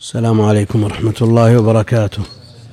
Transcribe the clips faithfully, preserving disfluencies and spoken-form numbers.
السلام عليكم ورحمة الله وبركاته.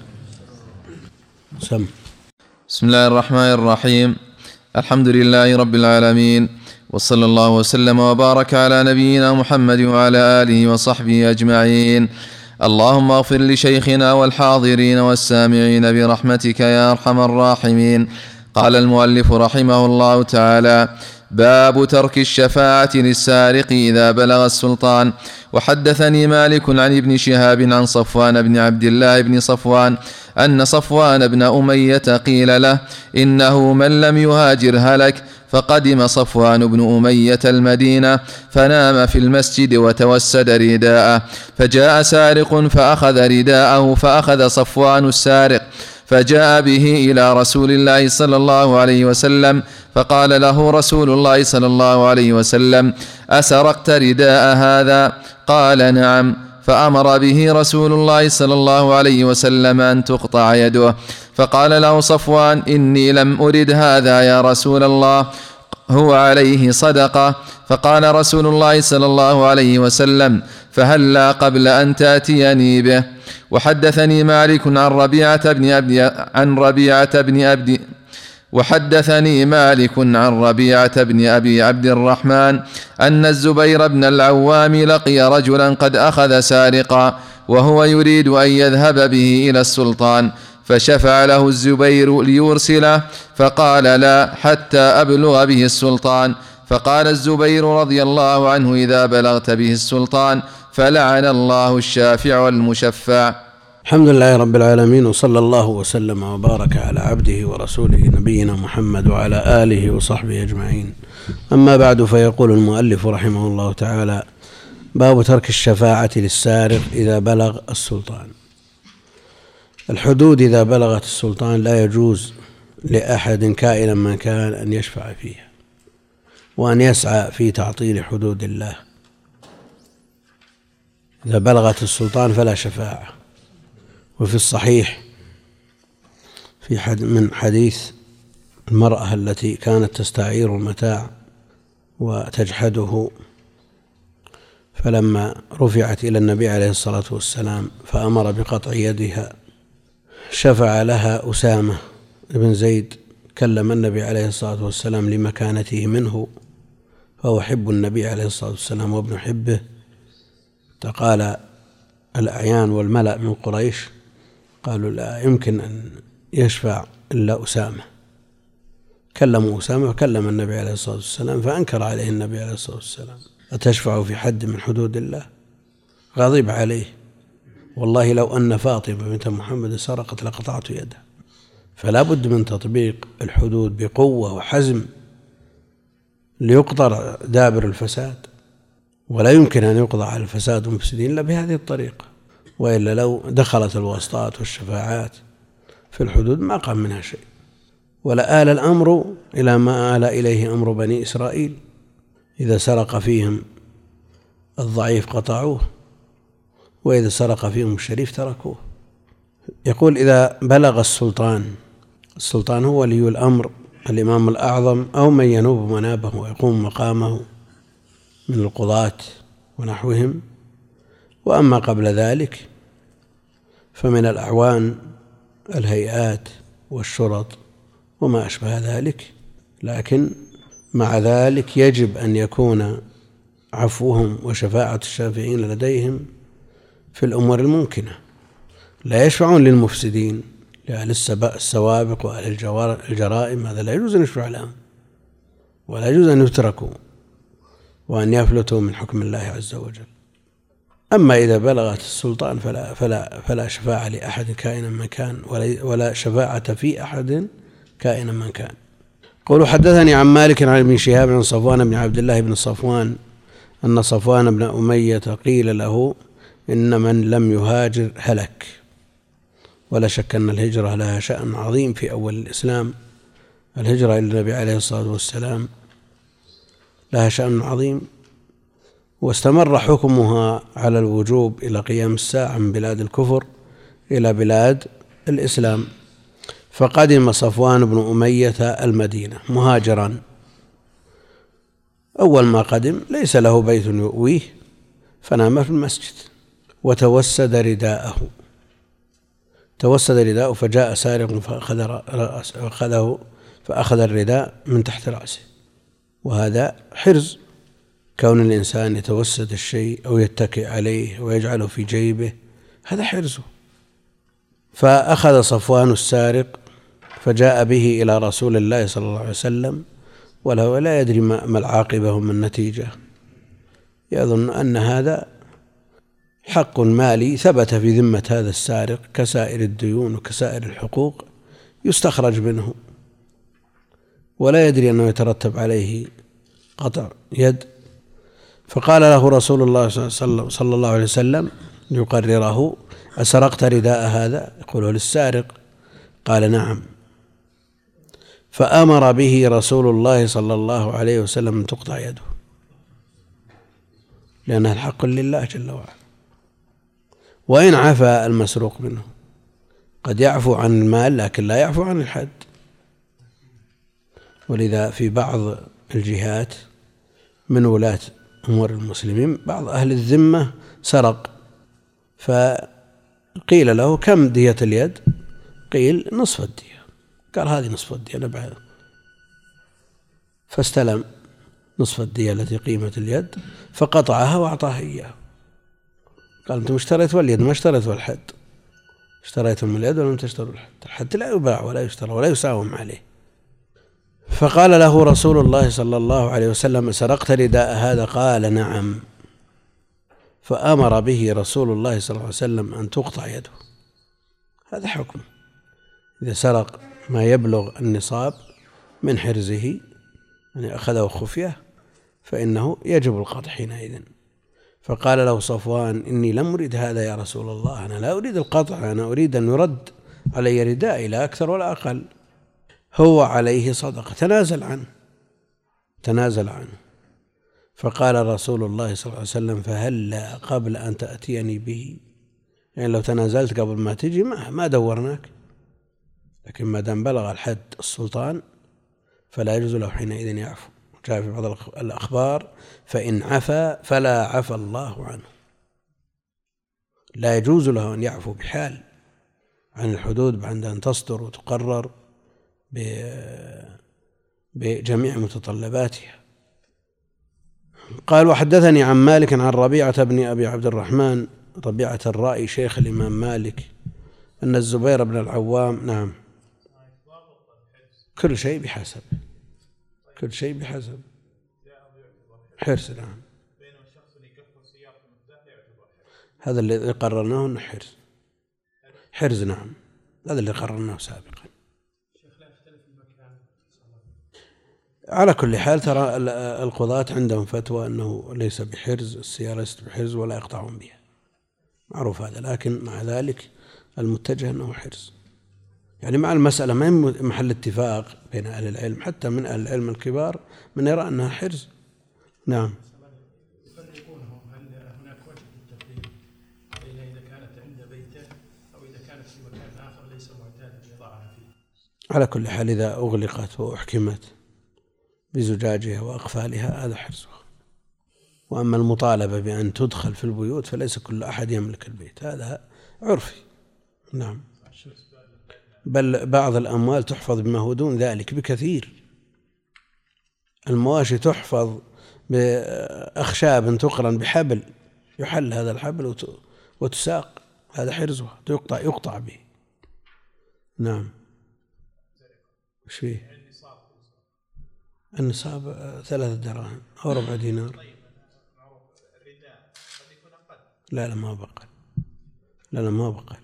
سم. بسم الله الرحمن الرحيم. الحمد لله رب العالمين، وصلى الله وسلم وبارك على نبينا محمد وعلى آله وصحبه أجمعين. اللهم اغفر لشيخنا والحاضرين والسامعين برحمتك يا أرحم الراحمين. قال المؤلف رحمه الله تعالى: باب ترك الشفاعة للسارق إذا بلغ السلطان. وحدثني مالك عن ابن شهاب عن صفوان بن عبد الله بن صفوان أن صفوان بن أمية قيل له: إنه من لم يهاجر هلك. فقدم صفوان بن أمية المدينة فنام في المسجد وتوسد رداءه، فجاء سارق فأخذ رداءه، فأخذ صفوان السارق فجاء به إلى رسول الله صلى الله عليه وسلم، فقال له رسول الله صلى الله عليه وسلم: أسرقت رداء هذا؟ قال: نعم. فأمر به رسول الله صلى الله عليه وسلم أن تقطع يده. فقال له صفوان: إني لم أرد هذا يا رسول الله، هو عليه صدقة. فقال رسول الله صلى الله عليه وسلم: فهلا قبل أن تأتيني به. وحدثني مالك عن ربيعة بن أبي عن ربيعة بن أبي وحدثني مالك عن ربيعة بن أبي عبد الرحمن أن الزبير بن العوام لقي رجلا قد أخذ سارقا وهو يريد أن يذهب به إلى السلطان، فشفع له الزبير ليرسله، فقال: لا، حتى أبلغ به السلطان. فقال الزبير رضي الله عنه: إذا بلغت به السلطان فلعن الله الشافع والمشفع. الحمد لله رب العالمين، وصلى الله وسلم وبارك على عبده ورسوله نبينا محمد وعلى آله وصحبه أجمعين. أما بعد، فيقول المؤلف رحمه الله تعالى: باب ترك الشفاعة للسارق إذا بلغ السلطان. الحدود إذا بلغت السلطان لا يجوز لأحد كائنا من كان أن يشفع فيها وأن يسعى في تعطيل حدود الله. إذا بلغت السلطان فلا شفاعة. وفي الصحيح في حد من حديث المرأة التي كانت تستعير المتاع وتجحده، فلما رفعت إلى النبي عليه الصلاة والسلام فأمر بقطع يدها، شفع لها أسامة بن زيد، كلم النبي عليه الصلاة والسلام لمكانته منه، فهو حب النبي عليه الصلاة والسلام وابن حبه. فقال الأعيان والملأ من قريش قالوا: لا يمكن أن يشفع إلا أسامة. كلموا أسامة وكلم النبي عليه الصلاة والسلام، فأنكر عليه النبي عليه الصلاة والسلام: أتشفع في حد من حدود الله؟ غضب عليه: والله لو أن فاطمة بنت محمد سرقت لقطعت يدها. فلا بد من تطبيق الحدود بقوة وحزم ليقطع دابر الفساد، ولا يمكن أن يقضى على الفساد والمفسدين إلا بهذه الطريقة، وإلا لو دخلت الواسطات والشفاعات في الحدود ما قام منها شيء، ولا آل الأمر إلى ما آل إليه أمر بني إسرائيل: إذا سرق فيهم الضعيف قطعوه، وإذا سرق فيهم الشريف تركوه. يقول: إذا بلغ السلطان، السلطان هو ولي الأمر، الإمام الأعظم، أو من ينوب منابه ويقوم مقامه من القضاة ونحوهم. وأما قبل ذلك فمن الأعوان الهيئات والشرط وما أشبه ذلك، لكن مع ذلك يجب أن يكون عفوهم وشفاعة الشافعين لديهم في الأمور الممكنة. لا يشفعون للمفسدين، لأهل السوابق وأهل الجرائم، هذا لا يجوز أن يشفع لهم، ولا يجوز أن يتركوا وأن يفلتوا من حكم الله عز وجل. أما إذا بلغت السلطان فلا, فلا, فلا شفاعة لأحد كائنا من كان، ولا شفاعة في أحد كائنا من كان. قولوا: حدثني عن مالك عن ابن شهاب عن صفوان بن عبد الله بن صفوان أن صفوان بن أمية قيل له: إن من لم يهاجر هلك. ولا شك أن الهجرة لها شأن عظيم في أول الإسلام. الهجرة إلى النبي عليه الصلاة والسلام لها شأن عظيم، واستمر حكمها على الوجوب إلى قيام الساعة من بلاد الكفر إلى بلاد الإسلام. فقدم صفوان بن أمية المدينة مهاجرا. أول ما قدم ليس له بيت يؤويه، فنام في المسجد، وتوسد رداءه توسد رداءه فجاء سارق فأخذه فأخذ الرداء من تحت رأسه. وهذا حرز، كون الإنسان يتوسد الشيء أو يتكئ عليه ويجعله في جيبه هذا حرزه. فأخذ صفوان السارق فجاء به إلى رسول الله صلى الله عليه وسلم وله لا يدري ما العاقبة وما النتيجة، يظن أن هذا حق مالي ثبت في ذمة هذا السارق كسائر الديون وكسائر الحقوق يستخرج منه، ولا يدري أنه يترتب عليه قطع يد. فقال له رسول الله صلى الله عليه وسلم ليقرره: أسرقت رداء هذا؟ يقوله للسارق. قال: نعم. فأمر به رسول الله صلى الله عليه وسلم أن تقطع يده، لأنها الحق لله جل وعلا. وإن عفى المسروق منه، قد يعفو عن المال لكن لا يعفو عن الحد. ولذا في بعض الجهات من ولاة أمور المسلمين بعض أهل الذمة سرق، فقيل له: كم دية اليد؟ قيل: نصف الدية. قال: هذه نصف الدية نبعها. فاستلم نصف الدية التي قيمة اليد فقطعها وأعطاها إياه. قال: أنتم اشتريتوا اليد ما اشتريتوا الحد، اشتريتم اليد ولم تشتروا الحد. الحد لا يباع ولا يشترى ولا يساوم عليه. فقال له رسول الله صلى الله عليه وسلم: سرقت رداء هذا؟ قال: نعم. فأمر به رسول الله صلى الله عليه وسلم أن تقطع يده. هذا حكم إذا سرق ما يبلغ النصاب من حرزه، يعني أخذه خفية، فإنه يجب القطع حينئذ. فقال له صفوان: إني لم أريد هذا يا رسول الله، أنا لا أريد القطع، أنا أريد أن يرد علي ردائي لا أكثر ولا أقل. هو عليه صدقة، تنازل عنه تنازل عنه. فقال رسول الله صلى الله عليه وسلم: فهلا قبل أن تأتيني به، يعني لو تنازلت قبل ما تجي ما, ما دورناك، لكن ما دام بلغ الحد السلطان فلا يجوز له حينئذ يعفو. جاء في بعض الأخبار: فإن عفا فلا عفى الله عنه. لا يجوز له أن يعفو بحال عن الحدود بعد أن تصدر وتقرر بجميع متطلباتها. قال: وحدثني عن مالك عن ربيعة بن أبي عبد الرحمن، ربيعة الرائي شيخ الإمام مالك، أن الزبير بن العوام نعم كل شيء بحسب كل شيء بحسب حرز. نعم، هذا اللي قررناه أنه حرز حرز نعم، هذا اللي قررناه سابقا. على كل حال ترى القضاة عندهم فتوى أنه ليس بحرز، السيارة ليست بحرز ولا يقطعون بها، معروف هذا. لكن مع ذلك المتجه أنه حرز، يعني مع المسألة ما هي محل اتفاق بين أهل العلم، حتى من أهل العلم الكبار من يرى أنها حرز. نعم. يفرقونهم، هل هناك وجه للتفريق بين إذا كانت عند بيته أو إذا كانت في مكان آخر ليس معتادا يضعها فيه؟ على كل حال إذا أغلقت وأحكمت بزجاجها وأقفالها هذا حرزها. وأما المطالبة بأن تدخل في البيوت فليس كل أحد يملك البيت، هذا عرفي. نعم، بل بعض الأموال تحفظ بما هو دون ذلك بكثير. المواشي تحفظ بأخشاب تقرن بحبل، يحل هذا الحبل وتساق، هذا حرزها، يقطع يقطع به. نعم. وش فيه؟ النصاب ثلاثة دراهم أو ربع دينار. لا لا ما بقى لا لا ما بقى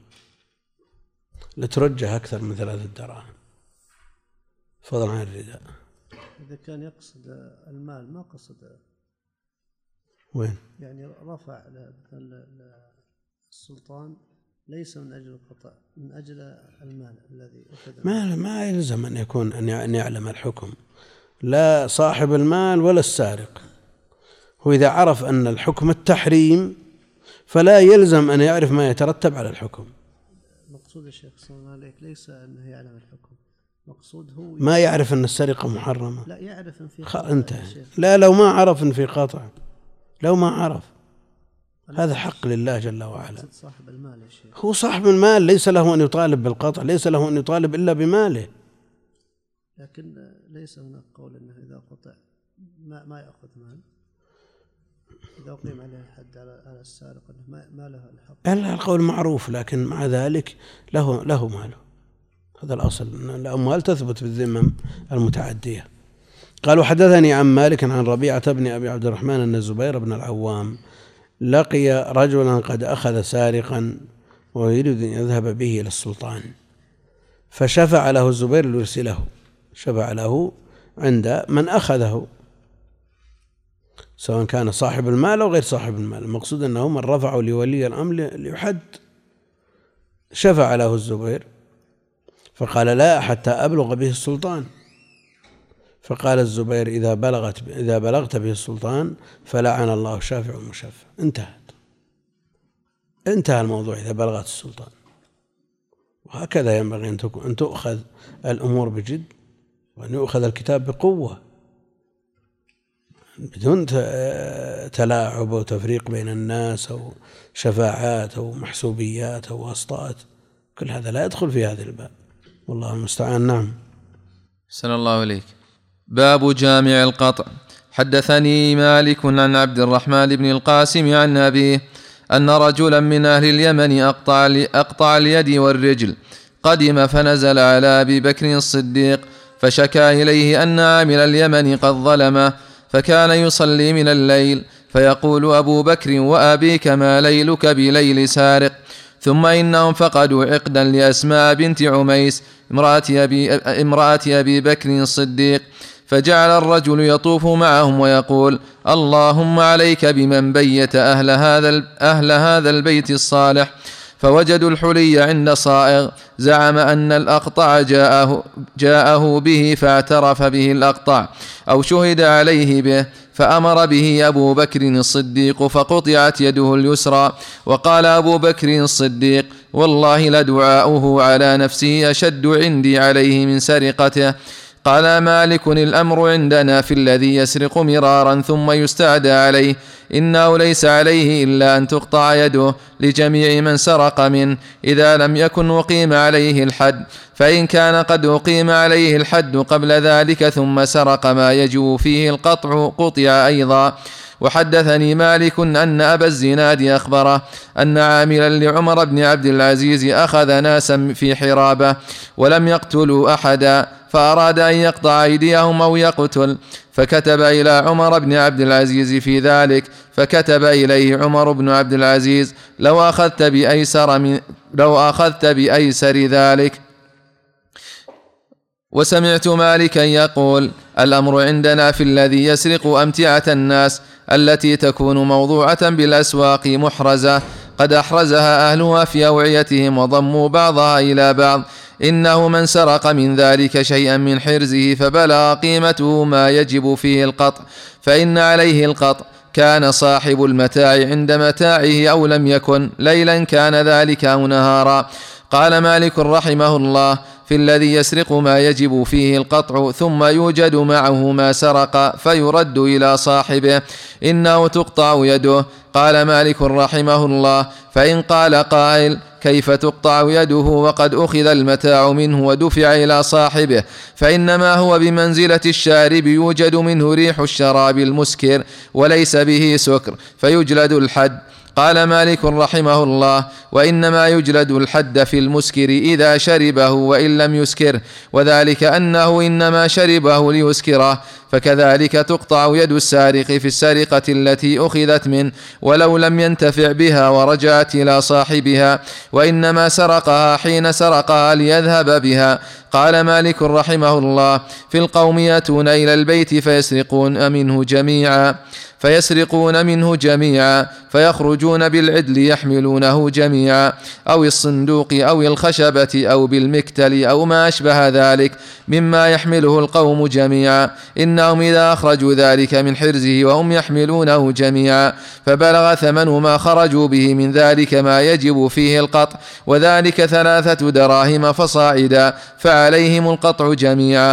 لترجح أكثر من ثلاثة دراهم فضلا عن الرداء. إذا كان يقصد المال ما قصد وين؟ يعني رفع السلطان ليس من أجل القطع، من أجل المال الذي أخذ. ما ما يلزم أن يكون أن يعلم الحكم، لا صاحب المال ولا السارق. هو إذا عرف أن الحكم التحريم فلا يلزم أن يعرف ما يترتب على الحكم. مقصود الشيخ صلى الله عليه ليس أنه يعلم الحكم، مقصود هو ما يعرف أن السرقة محرمة. لا يعرف إن في خ... انت لا لو ما عرف إن في قطع، لو ما عرف هذا حق لله جل وعلا. صاحب المال يا شيخ، هو صاحب المال ليس له أن يطالب بالقطع، ليس له أن يطالب إلا بماله. لكن ليس هناك قول أنه إذا قطع ما, ما يأخذ مال، إذا أقيم عليه الحد على السارق أنه ما له الحق. ألا القول معروف، لكن مع ذلك له له ماله. هذا الأصل، الأموال تثبت بالذمم المتعدية. قالوا حدثني عن مالك عن ربيعة بن أبي عبد الرحمن أن الزبير بن العوام لقي رجلا قد أخذ سارقا ويريد أن يذهب به إلى السلطان، فشفع له الزبير ليرسله، شفع له عند من أخذه سواء كان صاحب المال أو غير صاحب المال، المقصود أنه من رفعه لولي الأمر ليحد. شفع له الزبير فقال لا حتى أبلغ به السلطان، فقال الزبير إذا بلغت إذا بلغت به السلطان فلعن الله الشافع والمشفع. انتهت انتهى الموضوع إذا بلغت السلطان. وهكذا ينبغي أن تؤخذ الأمور بجد، وأن يؤخذ الكتاب بقوة بدون تلاعب وتفريق بين الناس أو شفاعات أو محسوبيات أو واسطات. كل هذا لا يدخل في هذا الباب، والله المستعان. نعم. أحسن الله إليك. باب جامع القطع. حدثني مالك عن عبد الرحمن بن القاسم عن أبيه أن رجلا من أهل اليمن أقطع, أقطع اليد والرجل، قدم فنزل على أبي بكر الصديق فشكى إليه أن عامل اليمن قد ظلمه، فكان يصلي من الليل فيقول أبو بكر وأبيك ما ليلك بليل سارق. ثم إنهم فقدوا عقدا لأسماء بنت عميس امرأة أبي, امرأة أبي بكر الصديق، فجعل الرجل يطوف معهم ويقول اللهم عليك بمن بيت أهل هذا, أهل هذا البيت الصالح. فوجدوا الحلي عند صائغ زعم أن الأقطع جاءه, جاءه به فاعترف به الأقطع أو شهد عليه به، فأمر به أبو بكر الصديق فقطعت يده اليسرى. وقال أبو بكر الصديق والله لدعاؤه على نفسه أشد عندي عليه من سرقته. قال مالك الأمر عندنا في الذي يسرق مرارا ثم يستعدى عليه إنه ليس عليه إلا أن تقطع يده لجميع من سرق منه إذا لم يكن أقيم عليه الحد، فإن كان قد أقيم عليه الحد قبل ذلك ثم سرق ما يجب فيه القطع قطع أيضا. وحدثني مالك أن أبا الزناد أخبره أن عاملا لعمر بن عبد العزيز أخذ ناسا في حرابة ولم يقتلوا أحدا، فأراد أن يقطع أيديهم أو يقتل، فكتب إلى عمر بن عبد العزيز في ذلك، فكتب إليه عمر بن عبد العزيز لو أخذت بأيسر, من لو أخذت بأيسر ذلك. وسمعت مالكا يقول الأمر عندنا في الذي يسرق أمتعة الناس التي تكون موضوعة بالأسواق محرزة قد أحرزها أهلها في أوعيتهم وضموا بعضها إلى بعض، إنه من سرق من ذلك شيئا من حرزه فبلغ قيمته ما يجب فيه القطع فإن عليه القطع، كان صاحب المتاع عند متاعه أو لم يكن، ليلا كان ذلك أو نهارا. قال مالك رحمه الله في الذي يسرق ما يجب فيه القطع ثم يوجد معه ما سرق فيرد إلى صاحبه إنه تقطع يده. قال مالك رحمه الله فإن قال قائل كيف تقطع يده وقد أخذ المتاع منه ودفع إلى صاحبه، فإنما هو بمنزلة الشارب يوجد منه ريح الشراب المسكر وليس به سكر فيجلد الحد. قال مالك رحمه الله وإنما يجلد الحد في المسكر إذا شربه وإن لم يسكر، وذلك أنه إنما شربه ليسكره، فكذلك تقطع يد السارق في السرقة التي أخذت منه ولو لم ينتفع بها ورجعت إلى صاحبها، وإنما سرقها حين سرقها ليذهب بها. قال مالك رحمه الله في القوم يأتون إلى البيت فيسرقون منه جميعا فيسرقون منه جميعا فيخرجون بالعدل يحملونه جميعا أو الصندوق أو الخشبة أو بالمكتل أو ما أشبه ذلك مما يحمله القوم جميعا، إنهم إذا أخرجوا ذلك من حرزه وهم يحملونه جميعا فبلغ ثمن ما خرجوا به من ذلك ما يجب فيه القطع، وذلك ثلاثة دراهم فصاعدا فعليهم القطع جميعا.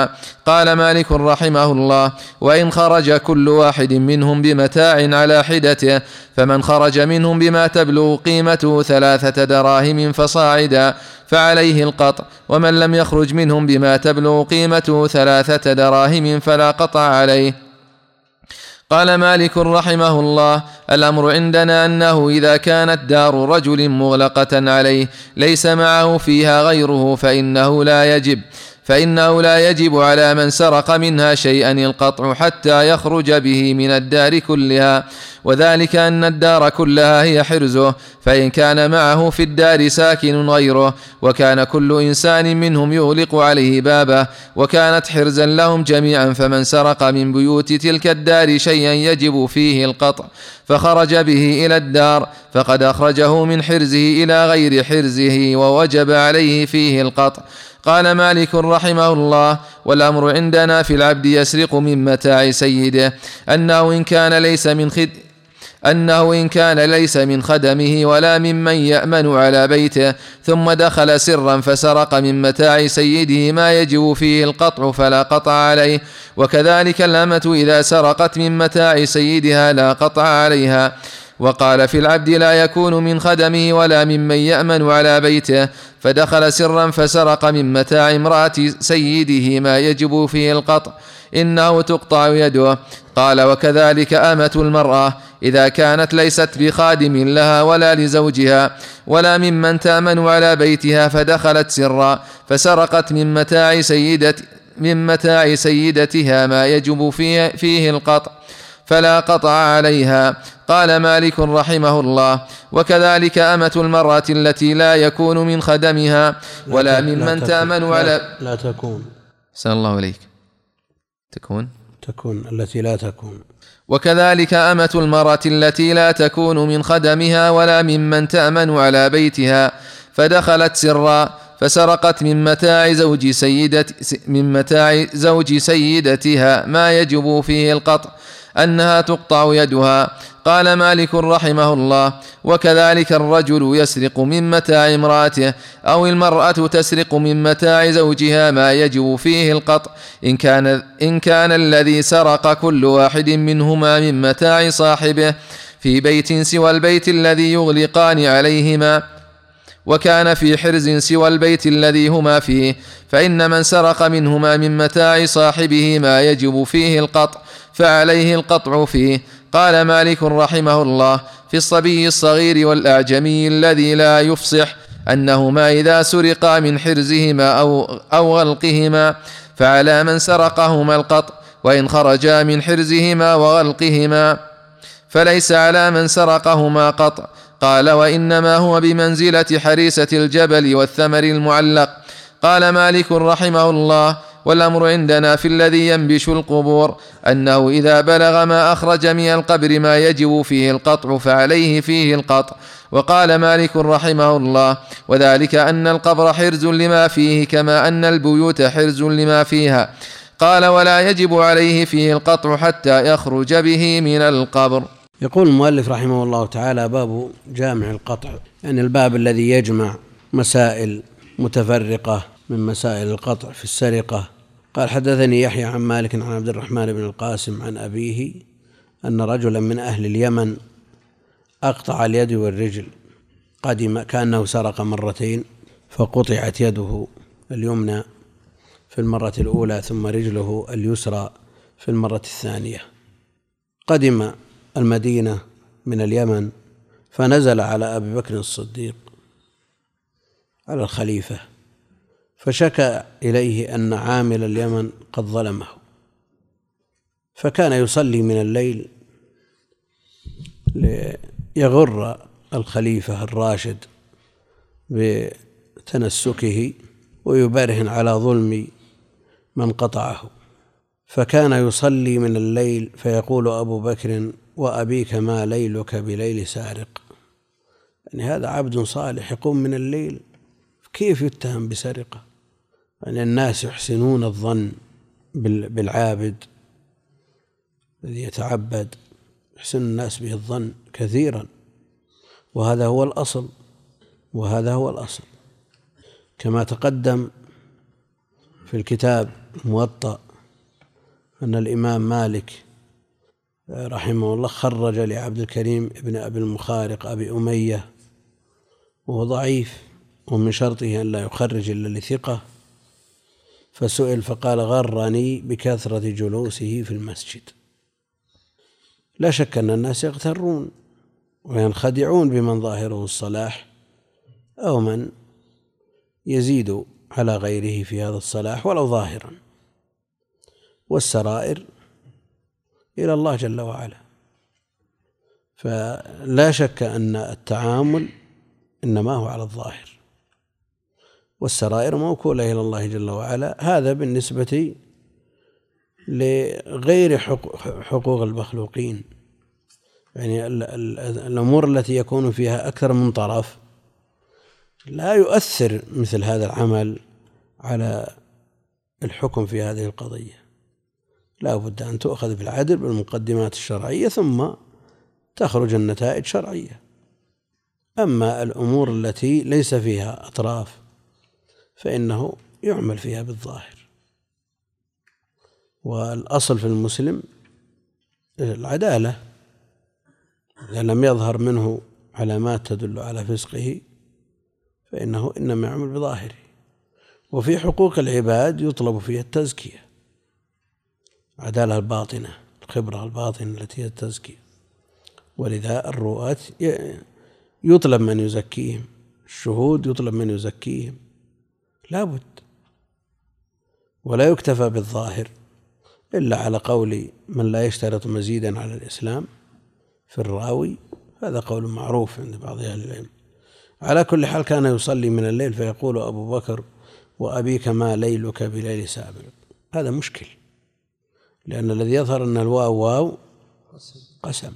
قال مالك رحمه الله: وإن خرج كل واحد منهم بمتاع على حدته، فمن خرج منهم بما تبلغ قيمته ثلاثة دراهم فصاعدا فعليه القطع، ومن لم يخرج منهم بما تبلغ قيمته ثلاثة دراهم فلا قطع عليه. قال مالك رحمه الله: الأمر عندنا أنه إذا كانت دار رجل مغلقة عليه ليس معه فيها غيره فإنه لا يجب فإنه لا يجب على من سرق منها شيئا القطع حتى يخرج به من الدار كلها، وذلك أن الدار كلها هي حرزه، فإن كان معه في الدار ساكن غيره وكان كل إنسان منهم يغلق عليه بابه وكانت حرزا لهم جميعا، فمن سرق من بيوت تلك الدار شيئا يجب فيه القطع فخرج به إلى الدار فقد أخرجه من حرزه إلى غير حرزه ووجب عليه فيه القطع. قال مالك رحمه الله: والأمر عندنا في العبد يسرق من متاع سيده أنه إن كان ليس من خد أنه إن كان ليس من خدمه ولا ممن يأمن على بيته ثم دخل سرا فسرق من متاع سيده ما يجب فيه القطع فلا قطع عليه، وكذلك الأمة إذا سرقت من متاع سيدها لا قطع عليها. وقال في العبد: لا يكون من خدمه ولا ممن يأمن على بيته فدخل سرا فسرق من متاع امرأة سيده ما يجب فيه القطع إنه تقطع يده. قال: وكذلك أمة المرأة إذا كانت ليست بخادم لها ولا لزوجها ولا ممن تأمن على بيتها فدخلت سرا فسرقت من متاع سيدة من متاع سيدتها ما يجب فيه, فيه القطع فلا قطع عليها. قال مالك رحمه الله: وكذلك أمة المرأة التي لا يكون من خدمها ولا ممن تأمن على لا تكون سأل الله عليك تكون تكون التي لا تكون وكذلك أمة المرأة التي لا تكون من خدمها ولا ممن تأمن على بيتها فدخلت سرا فسرقت من متاع زوج سيدة من متاع زوج سيدتها ما يجب فيه القطع أنها تقطع يدها. قال مالك رحمه الله: وكذلك الرجل يسرق من متاع امرأته أو المرأة تسرق من متاع زوجها ما يجب فيه القطع إن كان, إن كان الذي سرق كل واحد منهما من متاع صاحبه في بيت سوى البيت الذي يغلقان عليهما وكان في حرز سوى البيت الذي هما فيه، فإن من سرق منهما من متاع صاحبه ما يجب فيه القطع فعليه القطع فيه. قال مالك رحمه الله: في الصبي الصغير والأعجمي الذي لا يفصح أنهما إذا سرقا من حرزهما أو, أو غلقهما فعلى من سرقهما القطع، وإن خرجا من حرزهما وغلقهما فليس على من سرقهما قطع. قال: وإنما هو بمنزلة حريسة الجبل والثمر المعلق. قال مالك رحمه الله: والأمر عندنا في الذي ينبش القبور أنه إذا بلغ ما أخرج من القبر ما يجب فيه القطع فعليه فيه القطع. وقال مالك رحمه الله: وذلك أن القبر حرز لما فيه كما أن البيوت حرز لما فيها. قال: ولا يجب عليه فيه القطع حتى يخرج به من القبر. يقول المؤلف رحمه الله تعالى: باب جامع القطع، يعني الباب الذي يجمع مسائل متفرقة من مسائل القطع في السرقة. قال: حدثني يحيى عن مالك عن عبد الرحمن بن القاسم عن أبيه أن رجلا من أهل اليمن أقطع اليد والرجل، قدم كأنه سرق مرتين فقطعت يده اليمنى في المرة الأولى ثم رجله اليسرى في المرة الثانية. قدم المدينة من اليمن فنزل على أبي بكر الصديق على الخليفة فشكى إليه أن عامل اليمن قد ظلمه، فكان يصلي من الليل ليغر الخليفة الراشد بتنسكه ويبرهن على ظلم من قطعه، فكان يصلي من الليل فيقول أبو بكر: وأبيك ما ليلك بليل سارق. يعني هذا عبد صالح يقوم من الليل كيف يتهم بسرقة؟ يعني الناس يحسنون الظن بالعابد الذي يتعبد، يحسن الناس به الظن كثيرا، وهذا هو الأصل وهذا هو الأصل كما تقدم في الكتاب الموطأ أن الإمام مالك رحمه الله خرج لعبد الكريم ابن أبي المخارق أبي أمية وهو ضعيف، ومن شرطه أن لا يخرج إلا لثقة، فسئل فقال غرني بكثرة جلوسه في المسجد. لا شك أن الناس يغترون وينخدعون بمن ظاهره الصلاح أو من يزيد على غيره في هذا الصلاح ولو ظاهرا، والسرائر إلى الله جل وعلا. فلا شك أن التعامل إنما هو على الظاهر، والسرائر موكولة إلى الله جل وعلا. هذا بالنسبة لغير حقوق المخلوقين، يعني الأمور التي يكون فيها أكثر من طرف لا يؤثر مثل هذا العمل على الحكم في هذه القضية. لا بد أن تؤخذ بالعدل بالمقدمات الشرعية ثم تخرج النتائج شرعية. أما الأمور التي ليس فيها أطراف فإنه يعمل فيها بالظاهر. والأصل في المسلم العدالة، إذا لم يظهر منه علامات تدل على فسقه فإنه إنما يعمل بظاهره. وفي حقوق العباد يطلب فيها التزكية، عدالة الباطنة، الخبرة الباطنة التي هي التزكية. ولذا الرؤاة يطلب من يزكيهم، الشهود يطلب من يزكيهم، لا بد. ولا يكتفى بالظاهر إلا على قول من لا يشترط مزيدا على الإسلام في الراوي، هذا قول معروف عند بعض أهل العلم. على كل حال كان يصلي من الليل فيقول أبو بكر وأبيك ما ليلك بليل سابق. هذا مشكل، لأن الذي يظهر أن الواو واو قسم،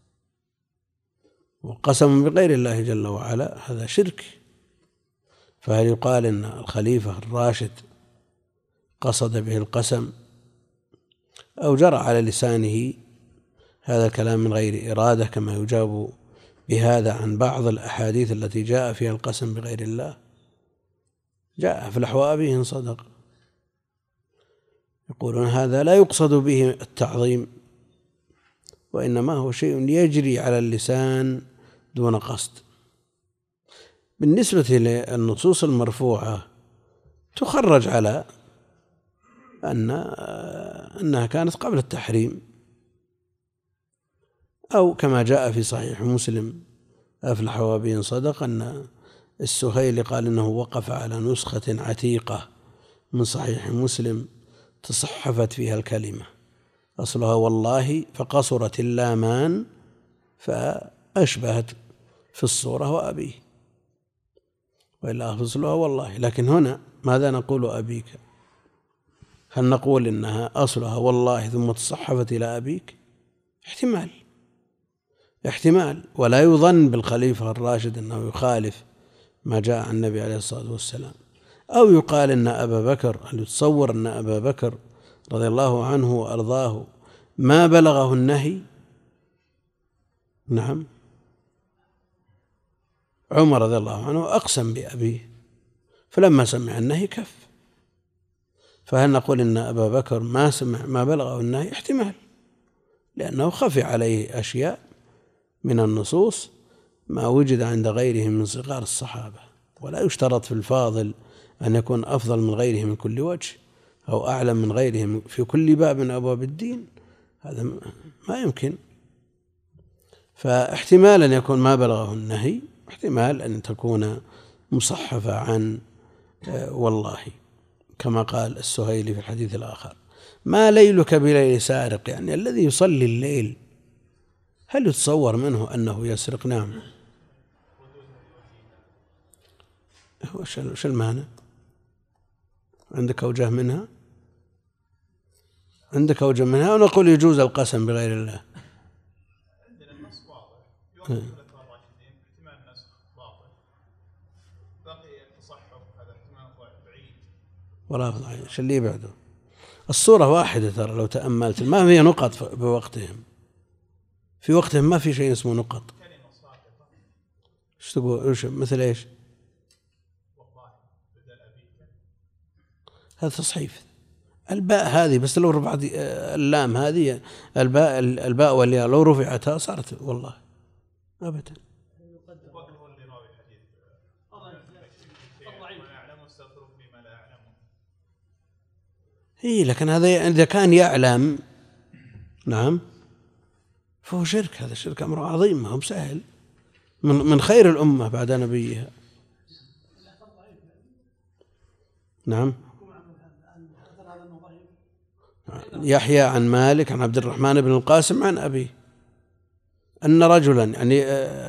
وقسم بغير الله جل وعلا هذا شرك. فهل يقال أن الخليفة الراشد قصد به القسم أو جرى على لسانه هذا الكلام من غير إرادة، كما يجاب بهذا عن بعض الأحاديث التي جاء فيها القسم بغير الله؟ جاء أفلح وأبيه إن صدق. يقولون هذا لا يقصد به التعظيم، وإنما هو شيء يجري على اللسان دون قصد. بالنسبة للنصوص المرفوعة تخرج على أن أنها كانت قبل التحريم، أو كما جاء في صحيح مسلم أفلح وأبي إن صدق أن السهيلي قال إنه وقف على نسخة عتيقة من صحيح مسلم تصحفت فيها الكلمة، أصلها والله فقصرت اللامان فأشبهت في الصورة وأبيه، وإلا أصلها والله. لكن هنا ماذا نقول أبيك؟ هل نقول إنها أصلها والله ثم تصحفت إلى أبيك؟ احتمال احتمال ولا يظن بالخليفة الراشد أنه يخالف ما جاء عن النبي عليه الصلاة والسلام. أو يقال إن أبا بكر، هل يتصور أن أبا بكر رضي الله عنه وأرضاه ما بلغه النهي؟ نعم، عمر رضي الله عنه أقسم بأبيه فلما سمع النهي كف. فهل نقول إن أبا بكر ما سمع ما بلغه النهي؟ احتمال، لأنه خفي عليه أشياء من النصوص ما وجد عند غيره من صغار الصحابة. ولا يشترط في الفاضل أن يكون أفضل من غيره من كل وجه أو أعلم من غيره في كل باب من أبواب الدين، هذا ما يمكن. فاحتمال أن يكون ما بلغه النهي، احتمال أن تكون مصحفة عن والله، كما قال السهيلي في الحديث الآخر ما ليلك بليل سارق، يعني الذي يصلي الليل هل يتصور منه أنه يسرق؟ نعم. وش المعنى؟ عندك أوجه منها؟ عندك أوجه منها؟ ونقول يجوز القسم بغير الله. عندنا النص واضح يوم الخلفاء الراشدين احتمال النسخ باطل، بقي التصحف هذا احتمال بعيد. ولا ضعيف، ايش اللي يبعده؟ الصورة واحدة ترى لو تأملت، ما في نقط بوقتهم، في وقتهم ما في شيء اسمه نقط. كلمة ساقطة. ايش تقول؟ ايش مثل ايش؟ والله بدل أبيك. هذا تصحيف، الباء هذه بس لو رفعت اللام هذه الباء الباء والياء لو رفعتها صارت والله أبدا. إيه لكن هذا إذا كان يعلم نعم فهو شرك، هذا شرك أمر عظيم ما هو سهل، من من خير الأمة بعد نبيها. نعم يحيى عن مالك عن عبد الرحمن بن القاسم عن أبيه أن رجلا يعني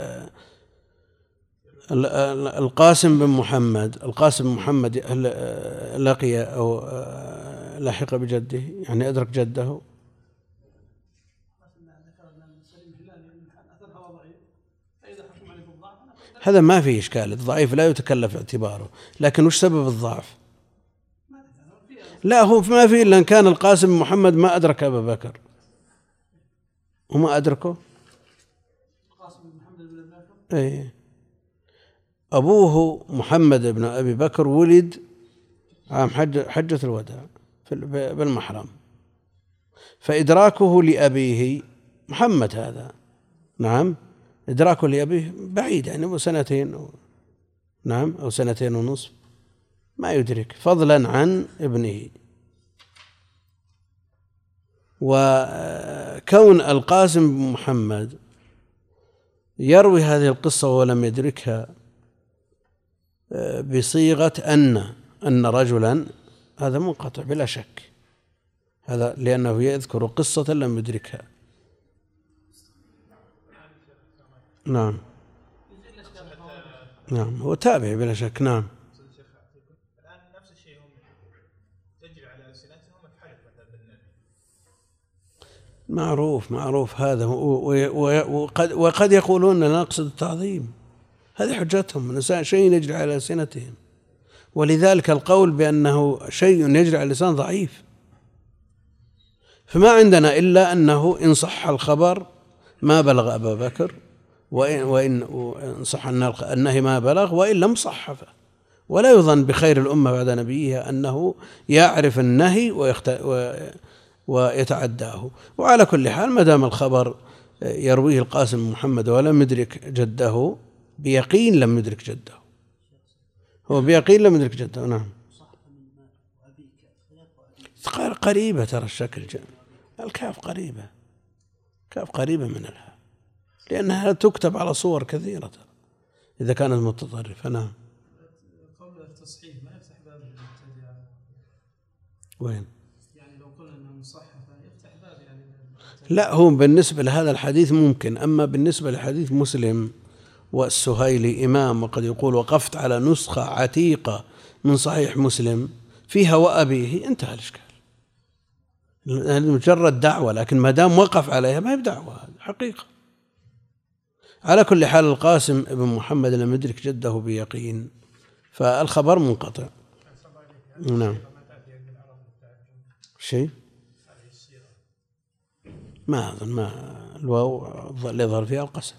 القاسم بن محمد القاسم بن محمد لقي أو لحق بجده يعني أدرك جده. هذا ما فيه إشكال، الضعيف لا يتكلف اعتباره، لكن وش سبب الضعف؟ لا هو ما فيه إلا أن كان القاسم بن محمد ما أدرك أبا بكر وما أدركه. أي أبوه محمد بن أبي بكر ولد عام حج حجة الوداع بالمحرم، فإدراكه لأبيه محمد هذا نعم إدراكه لأبيه بعيد يعني سنتين أو نعم أو سنتين ونصف ما يدرك فضلا عن ابنه. وكون القاسم بن محمد يروي هذه القصة ولم يدركها بصيغة أن أن رجلا هذا منقطع بلا شك، هذا لأنه يذكر قصة لم يدركها. نعم نعم هو تابع بلا شك. نعم الآن نفس الشيء هم تجري على ألسنتهم الحلف مثلا بالنبي. معروف معروف هذا، وقد وقد يقولون لا نقصد التعظيم، هذه حجتهم شيء يجري على ألسنتهم، ولذلك القول بأنه شيء يجري على اللسان ضعيف. فما عندنا إلا أنه إن صح الخبر ما بلغ أبا بكر، وإن, وإن صح أنه ما بلغ، وإن لم صحفه، ولا يظن بخير الأمة بعد نبيها أنه يعرف النهي ويتعداه. وعلى كل حال ما دام الخبر يرويه القاسم محمد ولم يدرك جده بيقين لم يدرك جده، هو بيقين لم يدرك جده. نعم قريبة ترى الشكل جاء. الكاف قريبة، كاف قريبة من الهاء لأنها تكتب على صور كثيرة إذا كانت متطرفة. نعم قول التصحيح ما يفتح باب المبتدع. وين؟ يعني لو قلنا أنه مصحف يفتح باب يعني. لا هو بالنسبة لهذا الحديث ممكن، أما بالنسبة لحديث مسلم والسهيلي إمام وقد يقول وقفت على نسخة عتيقة من صحيح مسلم فيها وأبيه، انتهى الإشكال. مجرد دعوة، لكن ما دام وقف عليها ما هي بدعوة، هذه حقيقة. على كل حال القاسم ابن محمد لم يدرك جده بيقين، فالخبر منقطع. نعم شيء ما أظن، ما الواو اللي يظهر فيها القسم.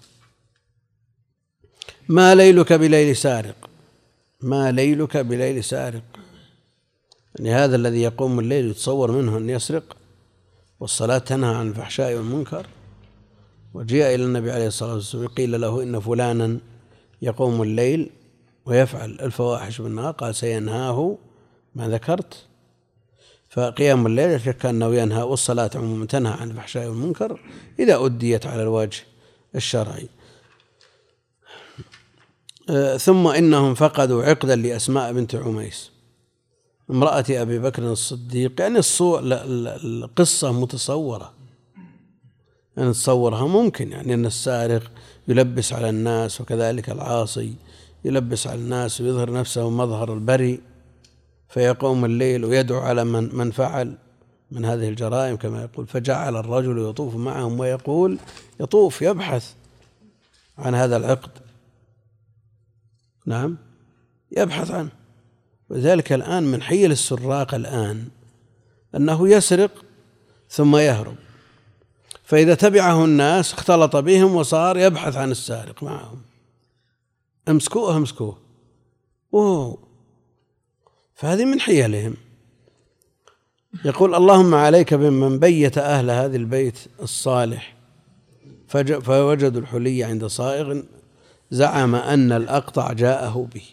ما ليلك بليل سارق، ما ليلك بليل سارق، يعني هذا الذي يقوم الليل يتصور منه أن يسرق، والصلاة تنهى عن الفحشاء والمنكر. وجاء إلى النبي عليه الصلاة والسلام قيل له إن فلانا يقوم الليل ويفعل الفواحش بالنهار، قال سينهاه ما ذكرت. فقيام الليل شك أنه ينهى، والصلاة عموما تنهى عن الفحشاء والمنكر إذا أديت على الوجه الشرعي. ثم إنهم فقدوا عقدا لأسماء بنت عميس امرأة أبي بكر الصديق، يعني القصة متصورة، يعني تصورها ممكن، يعني أن السارق يلبس على الناس وكذلك العاصي يلبس على الناس ويظهر نفسه مظهر البري، فيقوم الليل ويدعو على من من فعل من هذه الجرائم كما يقول. فجعل الرجل يطوف معهم ويقول يطوف يبحث عن هذا العقد، نعم يبحث عنه. وذلك الآن من حيل السراق الآن أنه يسرق ثم يهرب، فإذا تبعه الناس اختلط بهم وصار يبحث عن السارق معهم، امسكوه امسكوه أوه. فهذه من حيلهم. يقول اللهم عليك بمن بيت أهل هذا البيت الصالح فوجدوا الحلي عند صائغ زعم أن الأقطع جاءه به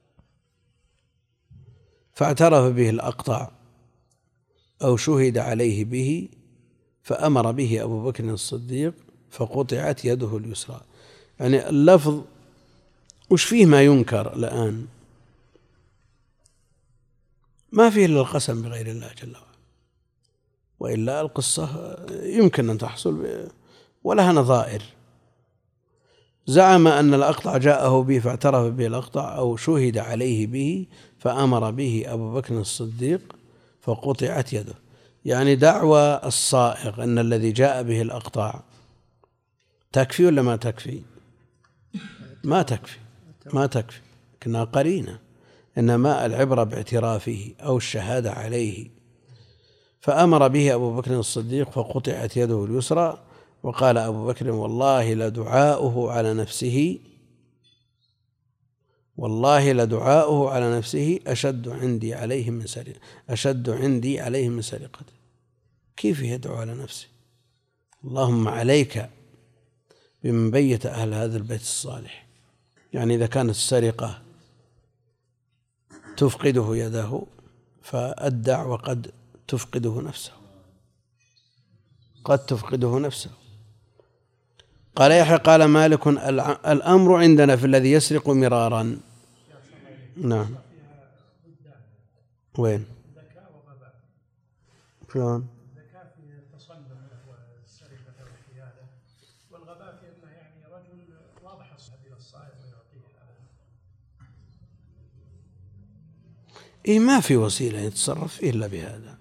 فاعترف به الأقطع أو شهد عليه به فأمر به أبو بكر الصديق فقطعت يده اليسرى. يعني اللفظ وش فيه ما ينكر الآن؟ ما فيه إلا القسم بغير الله جل وعلا، وإلا القصة يمكن أن تحصل ولها نظائر. زعم أن الأقطع جاءه به فاعترف به الأقطع أو شهد عليه به فأمر به أبو بكر الصديق فقطعت يده. يعني دعوى الصائغ أن الذي جاء به الأقطع تكفي ولا ما تكفي؟ ما تكفي ما تكفي كنا قرينة، إنما العبرة باعترافه أو الشهادة عليه. فأمر به أبو بكر الصديق فقطعت يده اليسرى. وقال أبو بكر والله لدعاؤه على نفسه والله لدعاؤه على نفسه أشد عندي عليه من سرقة أشد عندي عليه من سرقته. كيف يدعو على نفسه؟ اللهم عليك بمن بيت أهل هذا البيت الصالح. يعني إذا كانت السرقة تفقده يده فأدع وقد تفقده نفسه قد تفقده نفسه. قال يحيى قال مالك الأمر عندنا في الذي يسرق مرارا. نعم. وين؟ شلون؟ الذكاء في التصنع والسرقة والحيادة، والغباء في أنه يعني رجل واضح الصحة إلى الصائغ ويعطيه هذا. إيه ما في وسيلة يتصرف فيه إلا بهذا.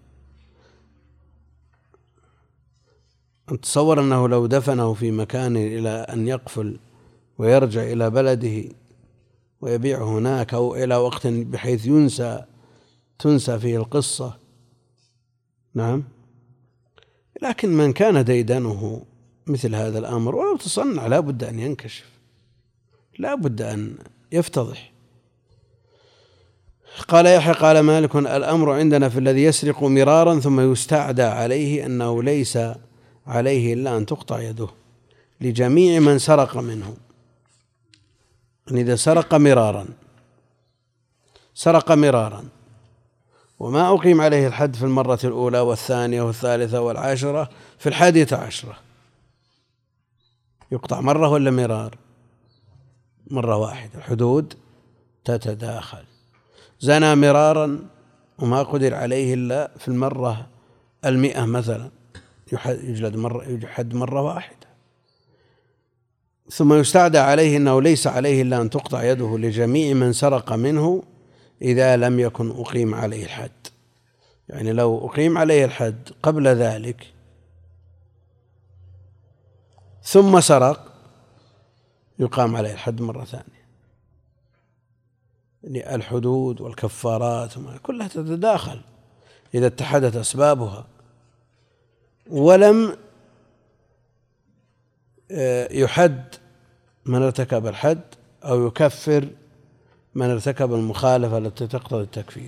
أتصور أنه لو دفنه في مكان إلى أن يقفل ويرجع إلى بلده ويبيع هناك أو إلى وقت بحيث ينسى تنسى فيه القصة. نعم. لكن من كان ديدنه مثل هذا الأمر ولو تصنع لا بد أن ينكشف، لا بد أن يفتضح. قال يحيى قال مالك الأمر عندنا في الذي يسرق مرارا ثم يستعدى عليه أنه ليس عليه إلا أن تقطع يده لجميع من سرق منه. أن إذا سرق مرارا سرق مرارا وما أقيم عليه الحد في المرة الأولى والثانية والثالثة والعاشرة، في الحادية عشرة يقطع مرة ولا مرار؟ مرة واحدة. الحدود تتداخل. زنى مرارا وما قدر عليه إلا في المرة المئة مثلا يجلد مرة يحد مرة واحدة. ثم يستعدى عليه أنه ليس عليه إلا أن تقطع يده لجميع من سرق منه إذا لم يكن أقيم عليه الحد. يعني لو أقيم عليه الحد قبل ذلك ثم سرق يقام عليه الحد مرة ثانية. يعني الحدود والكفارات كلها تتداخل إذا اتحدت أسبابها. ولم يحد من ارتكب الحد أو يكفر من ارتكب المخالفة التي تقتضي التكفير.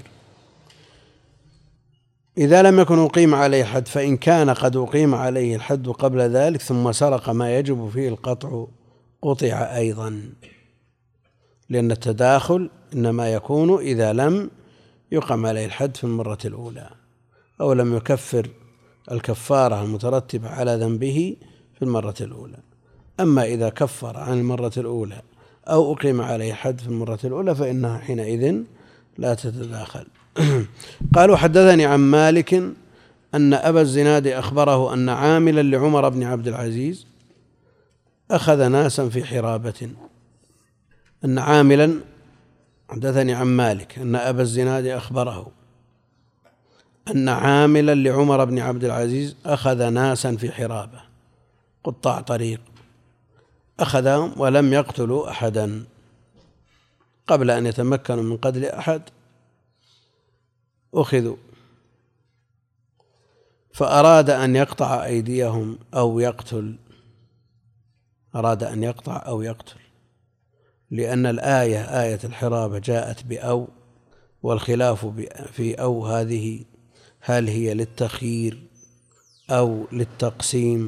إذا لم يكن أقيم عليه حد فإن كان قد أقيم عليه الحد قبل ذلك ثم سرق ما يجب فيه القطع قطع أيضا، لأن التداخل إنما يكون إذا لم يقم عليه الحد في المرة الأولى أو لم يكفر الكفارة المترتبة على ذنبه في المرة الأولى. أما إذا كفر عن المرة الأولى أو أقيم عليه حد في المرة الأولى فإنها حينئذ لا تتداخل. قالوا حدثني عن مالك أن أبا الزناد أخبره أن عاملا لعمر بن عبد العزيز أخذ ناسا في حرابة. أن عاملا حدثني عن مالك أن أبا الزناد أخبره أن عاملا لعمر بن عبد العزيز أخذ ناسا في حرابة قطاع طريق، أخذهم ولم يقتلوا أحدا قبل أن يتمكنوا من قتل أحد أخذوا، فأراد أن يقطع أيديهم أو يقتل أراد أن يقطع أو يقتل لأن الآية آية الحرابة جاءت بأو، والخلاف في أو هذه هل هي للتخيير أو للتقسيم،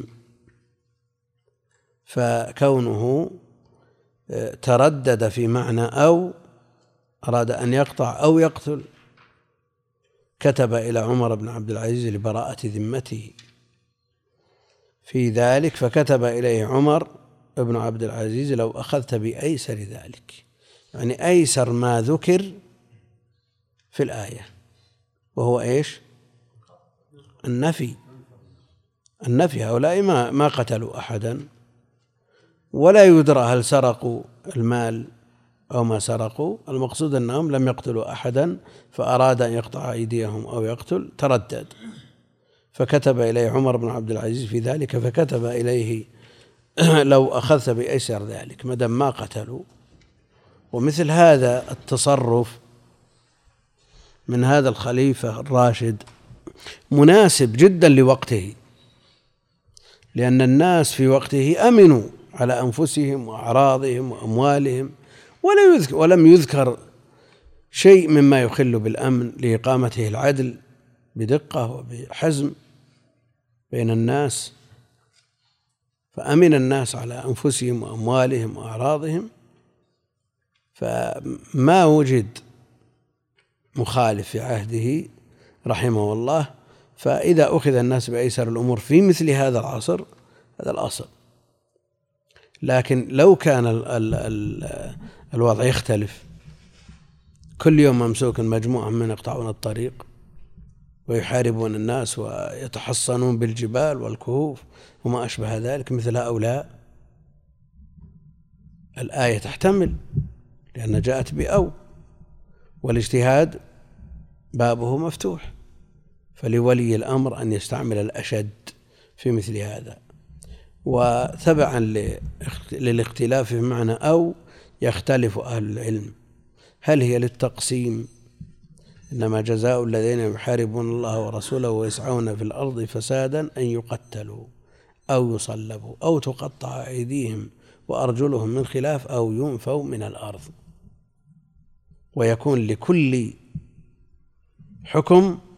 فكونه تردد في معنى أو أراد أن يقطع أو يقتل كتب إلى عمر بن عبد العزيز لبراءة ذمته في ذلك، فكتب إليه عمر بن عبد العزيز: لو أخذت بأيسر ذلك، يعني أيسر ما ذكر في الآية، وهو إيش؟ النفي. النفي، هؤلاء ما ما قتلوا أحدا، ولا يدرى هل سرقوا المال أو ما سرقوا، المقصود أنهم لم يقتلوا أحدا، فأراد أن يقطع أيديهم أو يقتل، تردد، فكتب إليه عمر بن عبد العزيز في ذلك، فكتب إليه: لو أخذت بأيسر ذلك، ما دام ما قتلوا. ومثل هذا التصرف من هذا الخليفة الراشد مناسب جدا لوقته، لأن الناس في وقته أمنوا على أنفسهم وأعراضهم وأموالهم، ولم يذكر شيء مما يخل بالأمن لإقامته العدل بدقة وبحزم بين الناس، فأمن الناس على أنفسهم وأموالهم وأعراضهم، فما وجد مخالف في عهده رحمه الله. فإذا أخذ الناس بأيسر الأمور في مثل هذا العصر، هذا الأصل. لكن لو كان ال ال ال الوضع يختلف، كل يوم ممسوك مجموعة من يقطعون الطريق ويحاربون الناس ويتحصنون بالجبال والكهوف وما أشبه ذلك، مثل هؤلاء، الآية تحتمل، لأن جاءت بأو، والاجتهاد بابه مفتوح، فلولي الأمر أن يستعمل الأشد في مثل هذا. وتبعا للاختلاف في معنى أو، يختلف أهل العلم هل هي للتقسيم: إنما جزاء الذين يحاربون الله ورسوله ويسعون في الأرض فسادا أن يقتلوا أو يصلبوا أو تقطع أيديهم وأرجلهم من خلاف أو ينفوا من الأرض. ويكون لكل حكم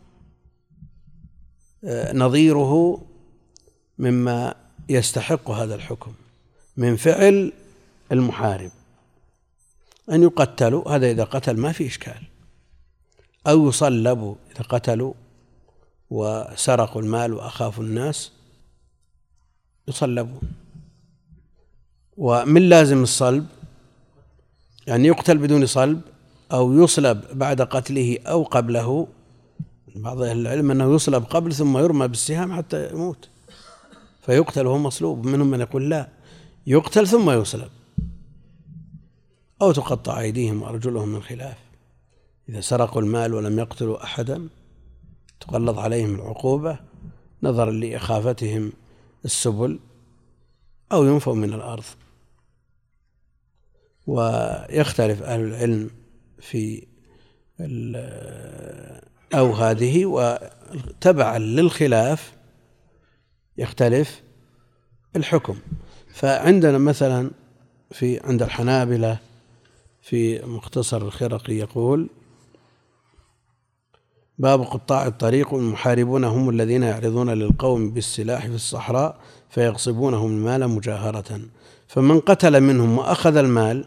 نظيره مما يستحق هذا الحكم من فعل المحارب، أن يقتلوا، هذا إذا قتل ما في إشكال، أو يصلبوا إذا قتلوا وسرقوا المال وأخافوا الناس يصلبون. ومن لازم الصلب يعني يقتل بدون صلب، أو يصلب بعد قتله أو قبله. بعض أهل العلم أنه يصلب قبل ثم يرمى بالسهام حتى يموت فيقتل وهو مصلوب، منهم من يقول لا، يقتل ثم يصلب. أو تقطع أيديهم وأرجلهم من خلاف، إذا سرقوا المال ولم يقتلوا أحدا تقلظ عليهم العقوبة نظرا لإخافتهم السبل، أو ينفوا من الأرض. ويختلف أهل العلم في أو هذه، وتبعا للخلاف يختلف الحكم. فعندنا مثلا في عند الحنابلة في مختصر الخرقي يقول: باب قطاع الطريق والمحاربون هم الذين يعرضون للقوم بالسلاح في الصحراء فيغصبونهم المال مجاهرة، فمن قتل منهم وأخذ المال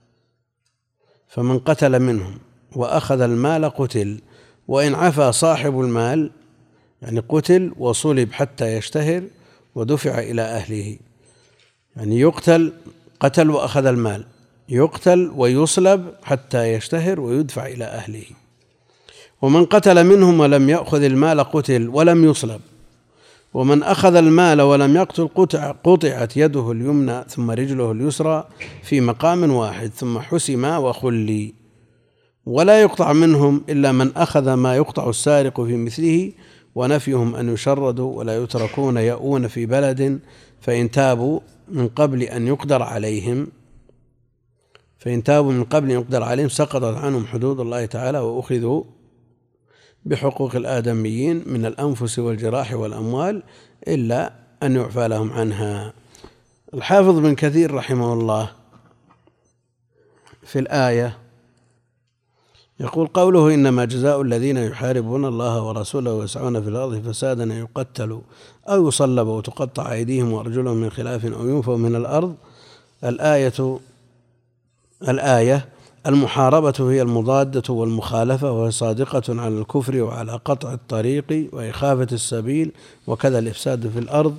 فمن قتل منهم وأخذ المال قتل، وإن عفا صاحب المال يعني قتل وصلب حتى يشتهر ودفع إلى أهله، يعني يقتل، قتل وأخذ المال، يقتل ويصلب حتى يشتهر ويدفع إلى أهله. ومن قتل منهم ولم يأخذ المال قتل ولم يصلب، ومن أخذ المال ولم يقتل قطع قطعت يده اليمنى ثم رجله اليسرى في مقام واحد ثم حسما وخلي. ولا يقطع منهم إلا من أخذ ما يقطع السارق في مثله، ونفيهم أن يشردوا ولا يتركون يأون في بلد، فإن تابوا من قبل أن يقدر عليهم فإن تابوا من قبل أن يقدر عليهم سقطت عنهم حدود الله تعالى، وأخذوا بحقوق الآدميين من الأنفس والجراح والأموال إلا أن يعفى لهم عنها. الحافظ بن كثير رحمه الله في الآية يقول قوله إنما جزاء الذين يحاربون الله ورسوله ويسعون في الأرض فسادا أن يقتلوا أو يصلبوا وتقطع أيديهم وأرجلهم من خلاف أو ينفوا من الأرض. الآية الآية المحاربة هي المضادة والمخالفة، وهي صادقة على الكفر وعلى قطع الطريق وإخافة السبيل وكذا الإفساد في الأرض.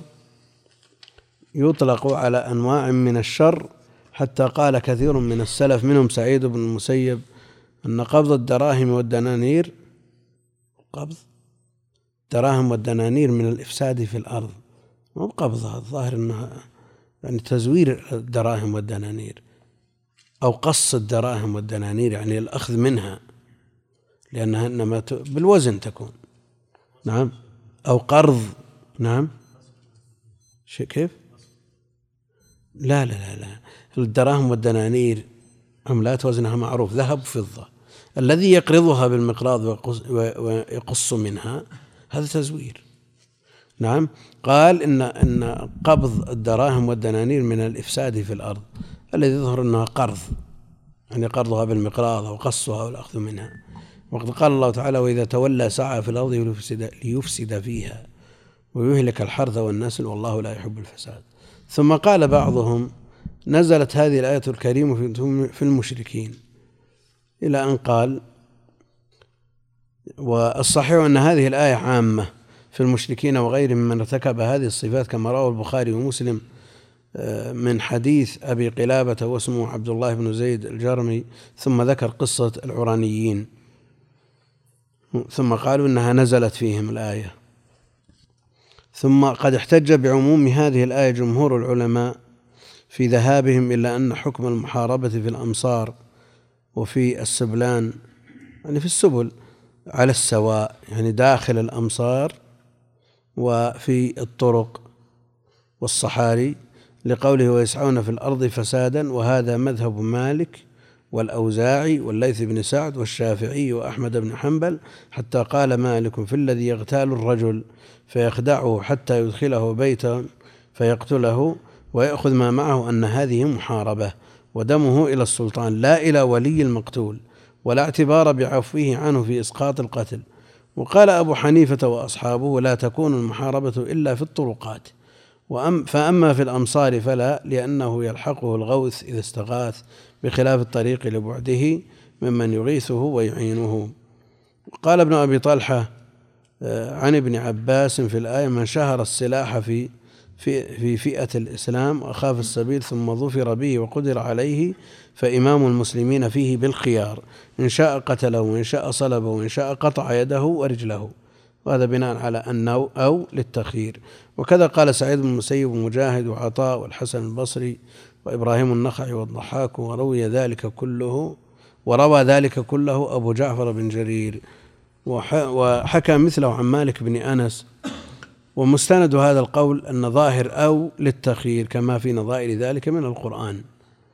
يطلق على أنواع من الشر، حتى قال كثير من السلف منهم سعيد بن المسيب أن قبض الدراهم والدنانير قبض الدراهم والدنانير من الإفساد في الأرض. مو قبضها، الظاهر أنها يعني تزوير الدراهم والدنانير أو قص الدراهم والدنانير، يعني الأخذ منها لأنها إنما بالوزن تكون. نعم. أو قرض. نعم. شيء كيف؟ لا لا لا لا الدراهم والدنانير عملات وزنها معروف، ذهب فضة. الذي يقرضها بالمقراض ويقص منها هذا تزوير. نعم. قال إن إن قبض الدراهم والدنانير من الإفساد في الأرض، الذي يظهر أنها قرض، يعني قرضها بالمقراض وقصها والأخذ منها. وقد قال الله تعالى وإذا تولى سعى في الأرض ليفسد فيها ويهلك الحرث والنسل والله لا يحب الفساد. ثم قال بعضهم نزلت هذه الآية الكريمة في المشركين، إلى أن قال والصحيح أن هذه الآية عامة في المشركين وغيرهم من ارتكب هذه الصفات، كما رواه البخاري ومسلم من حديث أبي قلابة واسمه عبد الله بن زيد الجرمي، ثم ذكر قصة العرانيين، ثم قالوا إنها نزلت فيهم الآية. ثم قد احتج بعموم هذه الآية جمهور العلماء في ذهابهم إلا أن حكم المحاربة في الأمصار وفي السبلان، يعني في السبل، على السواء، يعني داخل الأمصار وفي الطرق والصحاري، لقوله ويسعون في الأرض فسادا، وهذا مذهب مالك والأوزاعي والليث بن سعد والشافعي وأحمد بن حنبل، حتى قال مالك في الذي يغتال الرجل فيخدعه حتى يدخله بيتا فيقتله ويأخذ ما معه أن هذه محاربة ودمه إلى السلطان لا إلى ولي المقتول، ولا اعتبار بعفوه عنه في إسقاط القتل. وقال أبو حنيفة وأصحابه لا تكون المحاربة إلا في الطرقات، وأم فأما في الأمصار فلا، لأنه يلحقه الغوث إذا استغاث، بخلاف الطريق لبعده ممن يغيثه ويعينه. قال ابن أبي طلحة عن ابن عباس في الآية من شهر السلاح في في في فئة الإسلام وأخاف السبيل ثم ظفر به وقدر عليه فإمام المسلمين فيه بالخيار، إن شاء قتله وإن شاء صلبه وإن شاء قطع يده ورجله، وهذا بناء على أنه أو للتخيير. وكذا قال سعيد بن المسيب ومجاهد وعطاء والحسن البصري وإبراهيم النخعي والضحاك، وروي ذلك كله وروى ذلك كله أبو جعفر بن جرير، وحكى مثله عن مالك بن أنس. ومستند هذا القول أن ظاهر أو للتخيير كما في نظائر ذلك من القرآن.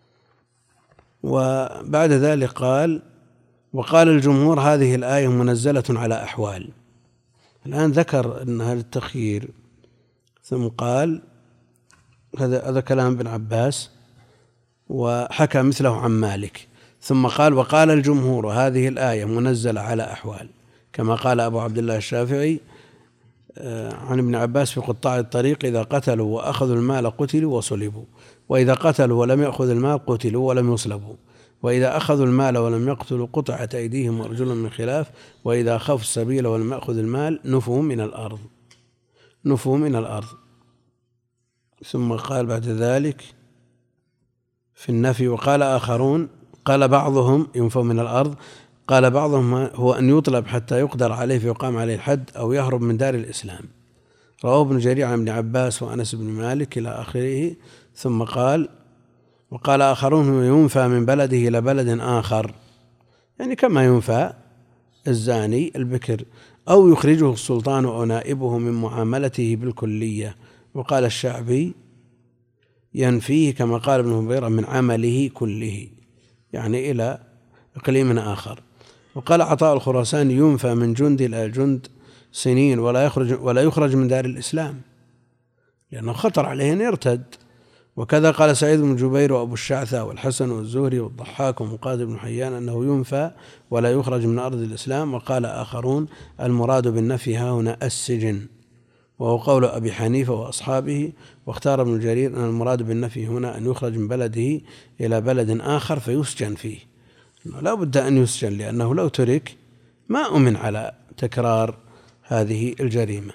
وبعد ذلك قال وقال الجمهور هذه الآية منزلة على أحوال. الآن ذكر أنها للتخيير، ثم قال هذا هذا كلام ابن عباس، وحكى مثله عن مالك، ثم قال وقال الجمهور هذه الآية منزلة على أحوال، كما قال أبو عبد الله الشافعي عن ابن عباس في قطاع الطريق إذا قتلوا وأخذوا المال قتلوا وصلبوا، وإذا قتلوا ولم يأخذ المال قتلوا ولم يصلبوا، وإذا أخذوا المال ولم يقتلوا قطعت أيديهم وأرجلهم من خلاف، وإذا خافوا السبيل ولم يأخذ المال نفوا من الأرض نفوا من الأرض. ثم قال بعد ذلك في النفي وقال آخرون قال بعضهم ينفوا من الأرض، قال بعضهم هو أن يطلب حتى يقدر عليه فيقام عليه الحد أو يهرب من دار الإسلام. رواه ابن جرير عن ابن عباس وأنس بن مالك إلى آخره. ثم قال وقال آخرون ينفى من بلده إلى بلد آخر، يعني كما ينفى الزاني البكر، أو يخرجه السلطان أو نائبه من معاملته بالكلية. وقال الشعبي ينفيه كما قال ابن هبيرة من عمله كله، يعني إلى إقليم آخر. وقال عطاء الخراساني ينفى من جند إلى جند سنين ولا يخرج ولا يخرج من دار الإسلام، لأنه خطر عليه أن يرتد. وكذا قال سعيد بن جبير وأبو الشعثة والحسن والزهري والضحاك ومقاتل بن حيان أنه ينفى ولا يخرج من أرض الإسلام. وقال آخرون المراد بالنفي ها هنا السجن، وهو قول أبي حنيفة وأصحابه. واختار ابن جرير أن المراد بالنفي هنا أن يخرج من بلده إلى بلد آخر فيسجن فيه، لا بد أن يسجن، لأنه لو ترك ما أمن على تكرار هذه الجريمة.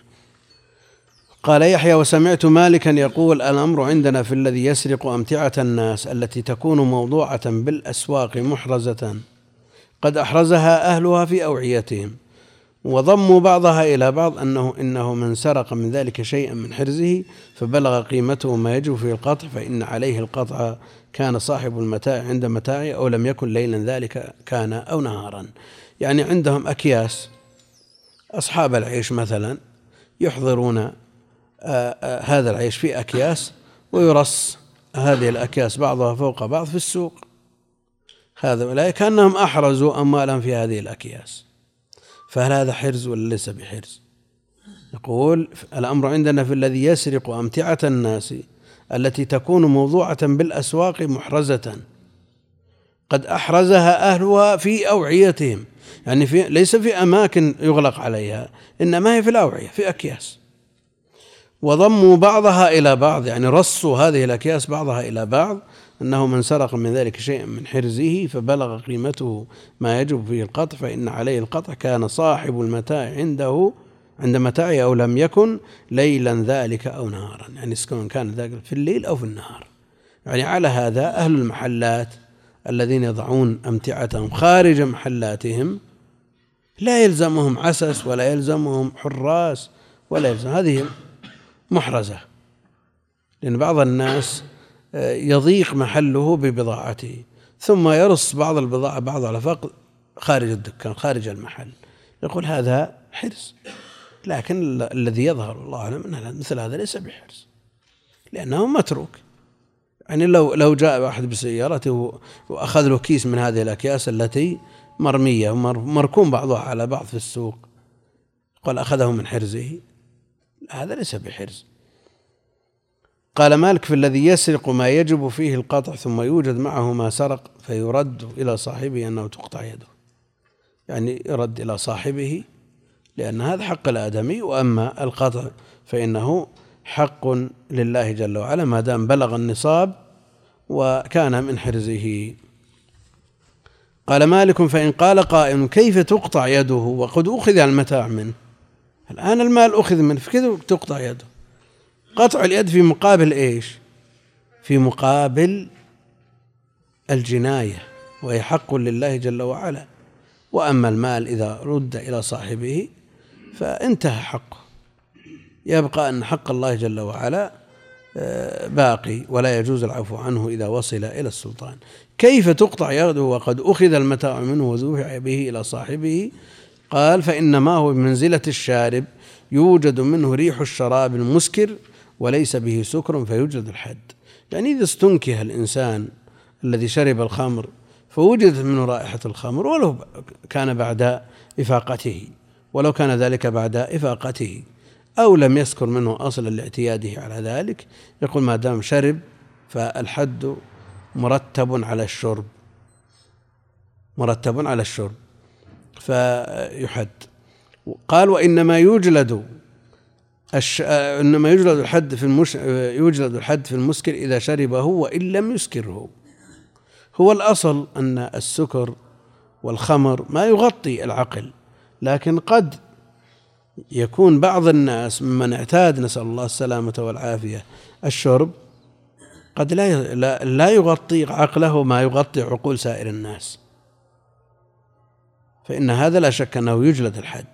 قال يحيى وسمعت مالكا يقول الأمر عندنا في الذي يسرق أمتعة الناس التي تكون موضوعة بالأسواق محرزة قد أحرزها أهلها في أوعيتهم، وضموا بعضها إلى بعض أنه إنه من سرق من ذلك شيئا من حرزه فبلغ قيمته ما يجب فيه القطع فإن عليه القطع كان صاحب المتاع عند متاعه أو لم يكن ليلا ذلك كان أو نهارا. يعني عندهم أكياس، أصحاب العيش مثلا يحضرون آآ آآ هذا العيش في أكياس ويرص هذه الأكياس بعضها فوق بعض في السوق، هذا أولئك كأنهم أحرزوا أموالهم في هذه الأكياس، فهل هذا حرز ولا ليس بحرز؟ يقول الأمر عندنا في الذي يسرق أمتعة الناس التي تكون موضوعة بالأسواق محرزة قد أحرزها أهلها في أوعيتهم، يعني في ليس في أماكن يغلق عليها، إنما هي في الأوعية في أكياس، وضموا بعضها إلى بعض، يعني رصوا هذه الأكياس بعضها إلى بعض أنه من سرق من ذلك شيئا من حرزه فبلغ قيمته ما يجب فيه القطع فإن عليه القطع كان صاحب المتاع عنده عند متاعه أو لم يكن ليلا ذلك أو نهارا، يعني سواء كان ذلك في الليل أو في النهار. يعني على هذا أهل المحلات الذين يضعون أمتعتهم خارج محلاتهم لا يلزمهم عسس ولا يلزمهم حراس ولا يلزم، هذه محرزة، لأن بعض الناس يضيق محله ببضاعته ثم يرص بعض البضاعة بعض على فقد خارج الدكان خارج المحل، يقول هذا حرز، لكن الذي يظهر الله أعلم أن مثل هذا ليس بحرز لأنه متروك. يعني لو لو جاء واحد بسيارته وأخذ له كيس من هذه الأكياس التي مرمية مركون بعضها على بعض في السوق قال أخذه من حرزه، هذا ليس بحرز. قال مالك في الذي يسرق ما يجب فيه القطع ثم يوجد معه ما سرق فيرد إلى صاحبه أنه تقطع يده، يعني يرد إلى صاحبه لأن هذا حق الآدمي، وأما القطع فإنه حق لله جل وعلا ما دام بلغ النصاب وكان من حرزه. قال مالك فإن قال قائل كيف تقطع يده وقد أخذ المتاع منه، الآن المال أخذ منه فكذا تقطع يده، قطع اليد في مقابل إيش؟ في مقابل الجناية وهي حق لله جل وعلا، وأما المال إذا رد إلى صاحبه فانتهى حقه، يبقى أن حق الله جل وعلا باقي ولا يجوز العفو عنه إذا وصل إلى السلطان. كيف تقطع يده وقد أخذ المتاع منه وذبح به إلى صاحبه؟ قال فإنما هو بمنزلة الشارب يوجد منه ريح الشراب المسكر وليس به سكر فيوجد الحد. يعني إذا استنكه الإنسان الذي شرب الخمر فوجدت منه رائحة الخمر ولو كان بعد إفاقته ولو كان ذلك بعد إفاقته أو لم يسكر منه أصلا لاعتياده على ذلك، يقول ما دام شرب فالحد مرتب على الشرب مرتب على الشرب فيحد. قال وإنما يوجلد الش... إنما يوجلد الحد في المش... يوجلد الحد في المسكر إذا شربه وإن لم يسكره. هو الأصل أن السكر والخمر ما يغطي العقل، لكن قد يكون بعض الناس ممن اعتاد نسأل الله السلامة والعافية الشرب قد لا لا يغطي عقله ما يغطي عقول سائر الناس، فإن هذا لا شك أنه يجلد الحد،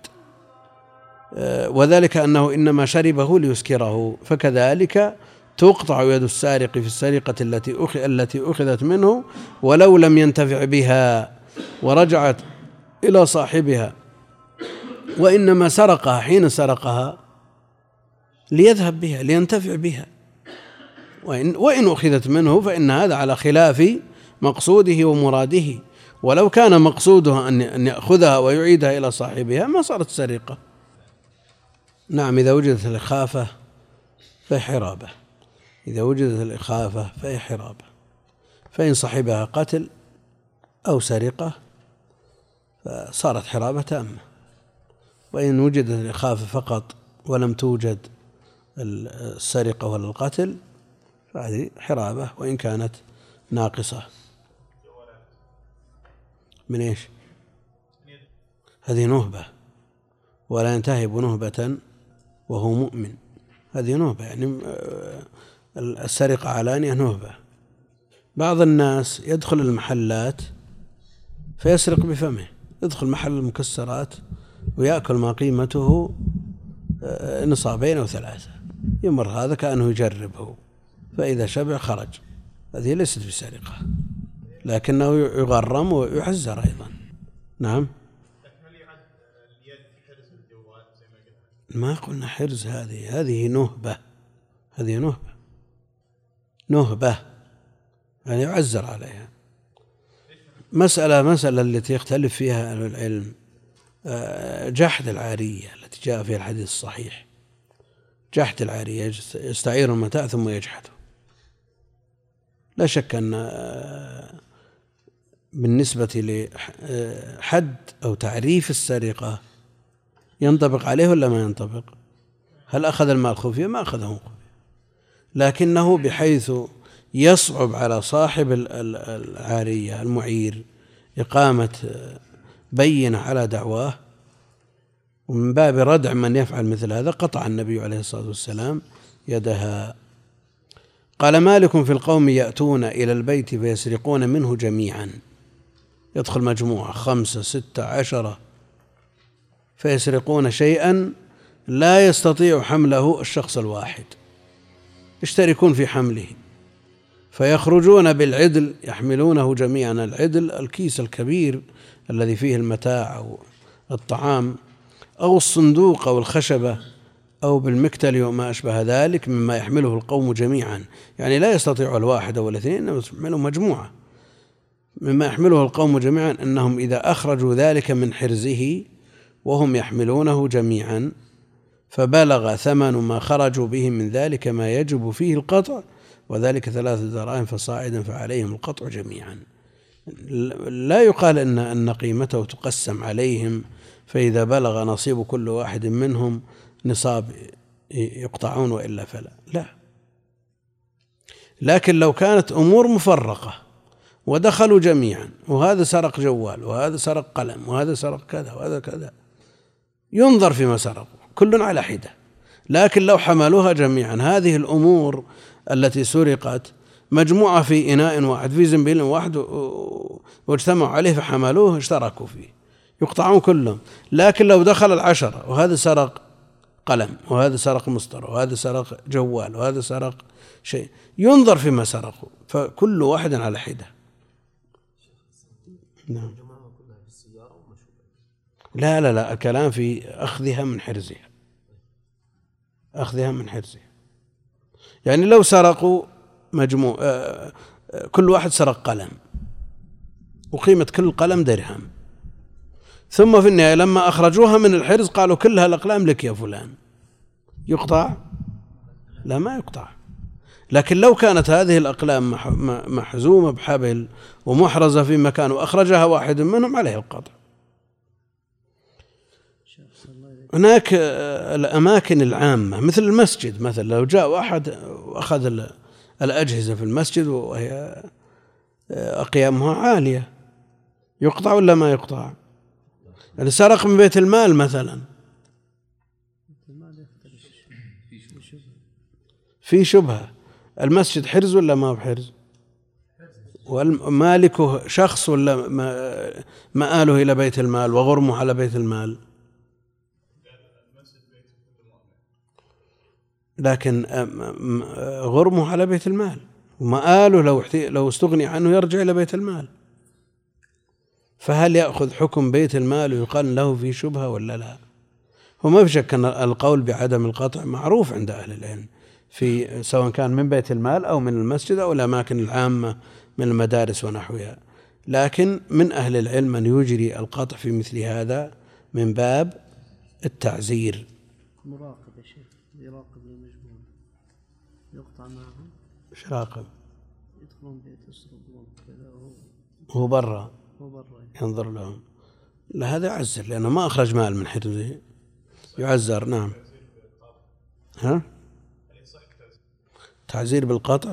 وذلك أنه إنما شربه ليسكره، فكذلك تقطع يد السارق في السرقة التي التي أخذت منه ولو لم ينتفع بها ورجعت إلى صاحبها، وإنما سرقها حين سرقها ليذهب بها لينتفع بها، وإن, وإن أخذت منه فإن هذا على خلاف مقصوده ومراده، ولو كان مقصوده أن يأخذها ويعيدها إلى صاحبها ما صارت سرقة. نعم إذا وجدت الخافة فحرابة، إذا وجدت الإخافة فهي حرابة، فإن صحبها قتل أو سرقة فصارت حرابة تامة، وإن وجدت الإخافة فقط ولم توجد السرقة ولا القتل فهذه حرابة وإن كانت ناقصة. من إيش؟ هذه نهبة، ولا ينتهب نهبة وهو مؤمن، هذه نهبة يعني السرقة علانية نهبة. بعض الناس يدخل المحلات فيسرق بفمه، يدخل محل المكسرات ويأكل ما قيمته نصابين أو ثلاثة، يمر هذا كأنه يجربه، فإذا شبع خرج، هذه ليست بسرقة لكنه يغرم ويحزر أيضا. نعم. ما قلنا حرز، هذه هذه نهبة، هذه نهبة نهبة يعني يعزر عليها. مسألة مسألة التي يختلف فيها أهل العلم جحد العارية التي جاء فيها الحديث الصحيح، جحد العارية يستعير المتاع ثم يجحده. لا شك أن بالنسبة لحد أو تعريف السرقة ينطبق عليه ولا ما ينطبق؟ هل أخذ المال خفية؟ ما أخذه خفية، لكنه بحيث يصعب على صاحب العارية المعير إقامة بينة على دعواه، ومن باب ردع من يفعل مثل هذا قطع النبي عليه الصلاة والسلام يدها. قال مالك في القوم يأتون إلى البيت فيسرقون منه جميعا، يدخل مجموعة خمسة ستة عشرة فيسرقون شيئا لا يستطيع حمله الشخص الواحد، يشتركون في حمله فيخرجون بالعدل يحملونه جميعا، العدل الكيس الكبير الذي فيه المتاع أو الطعام أو الصندوق أو الخشبة أو بالمكتل وما أشبه ذلك مما يحمله القوم جميعا، يعني لا يستطيع الواحد أو الاثنين، يحملوا مجموعة مما يحمله القوم جميعا، أنهم إذا أخرجوا ذلك من حرزه وهم يحملونه جميعا فبلغ ثمن ما خرجوا به من ذلك ما يجب فيه القطع، وذلك ثلاثة دراهم فصاعدا فعليهم القطع جميعا. لا يقال أن أن قيمته تقسم عليهم، فإذا بلغ نصيب كل واحد منهم نصاب يقطعون وإلا فلا، لا. لكن لو كانت أمور مفرقة ودخلوا جميعا، وهذا سرق جوال وهذا سرق قلم وهذا سرق كذا وهذا كذا، ينظر فيما سرقوا كل على حدة. لكن لو حملوها جميعا، هذه الأمور التي سرقت مجموعة في إناء واحد في زنبيل واحد واجتمعوا عليه فحملوه اشتركوا فيه، يقطعون كلهم. لكن لو دخل العشرة وهذا سرق قلم وهذا سرق مسطرة وهذا سرق جوال وهذا سرق شيء، ينظر فيما سرقوا، فكل واحد على حدة. نعم. لا لا لا الكلام في أخذها من حرزها، أخذها من حرزها. يعني لو سرقوا مجموع آه كل واحد سرق قلم وقيمة كل قلم درهم، ثم في النهاية لما أخرجوها من الحرز قالوا كلها الأقلام لك يا فلان، يقطع؟ لا ما يقطع. لكن لو كانت هذه الأقلام محزومة بحبل ومحرزة في مكان وأخرجها واحد منهم عليه القطع. هناك الأماكن العامة مثل المسجد مثلا، لو جاء واحد وأخذ الأجهزة في المسجد وهي أقيامها عالية، يقطع ولا ما يقطع؟ يعني سرق من بيت المال مثلا، في شبهة، المسجد حرز ولا ما بحرز؟ ومالكه شخص ولا مآله إلى بيت المال وغرمه على بيت المال؟ لكن غرمه على بيت المال، ومآله لو لو استغني عنه يرجع إلى بيت المال. فهل يأخذ حكم بيت المال ويقال له في شبهة ولا لا؟ هو ما في شك أن القول بعدم القطع معروف عند أهل العلم، في سواء كان من بيت المال أو من المسجد أو الأماكن العامة من المدارس ونحوها. لكن من أهل العلم من يجري القطع في مثل هذا من باب التعزير. مراقب يا شيخ، يراقب المجموعة يقطع معهم. ايش راقب؟ يدخلون بيت يسرقون كذا وهو هو برا هو برا. ينظر لهم. لا هذا يعزر لأنه ما أخرج مال من حرزه، يعزر. نعم. ها؟ تعزير بالقطع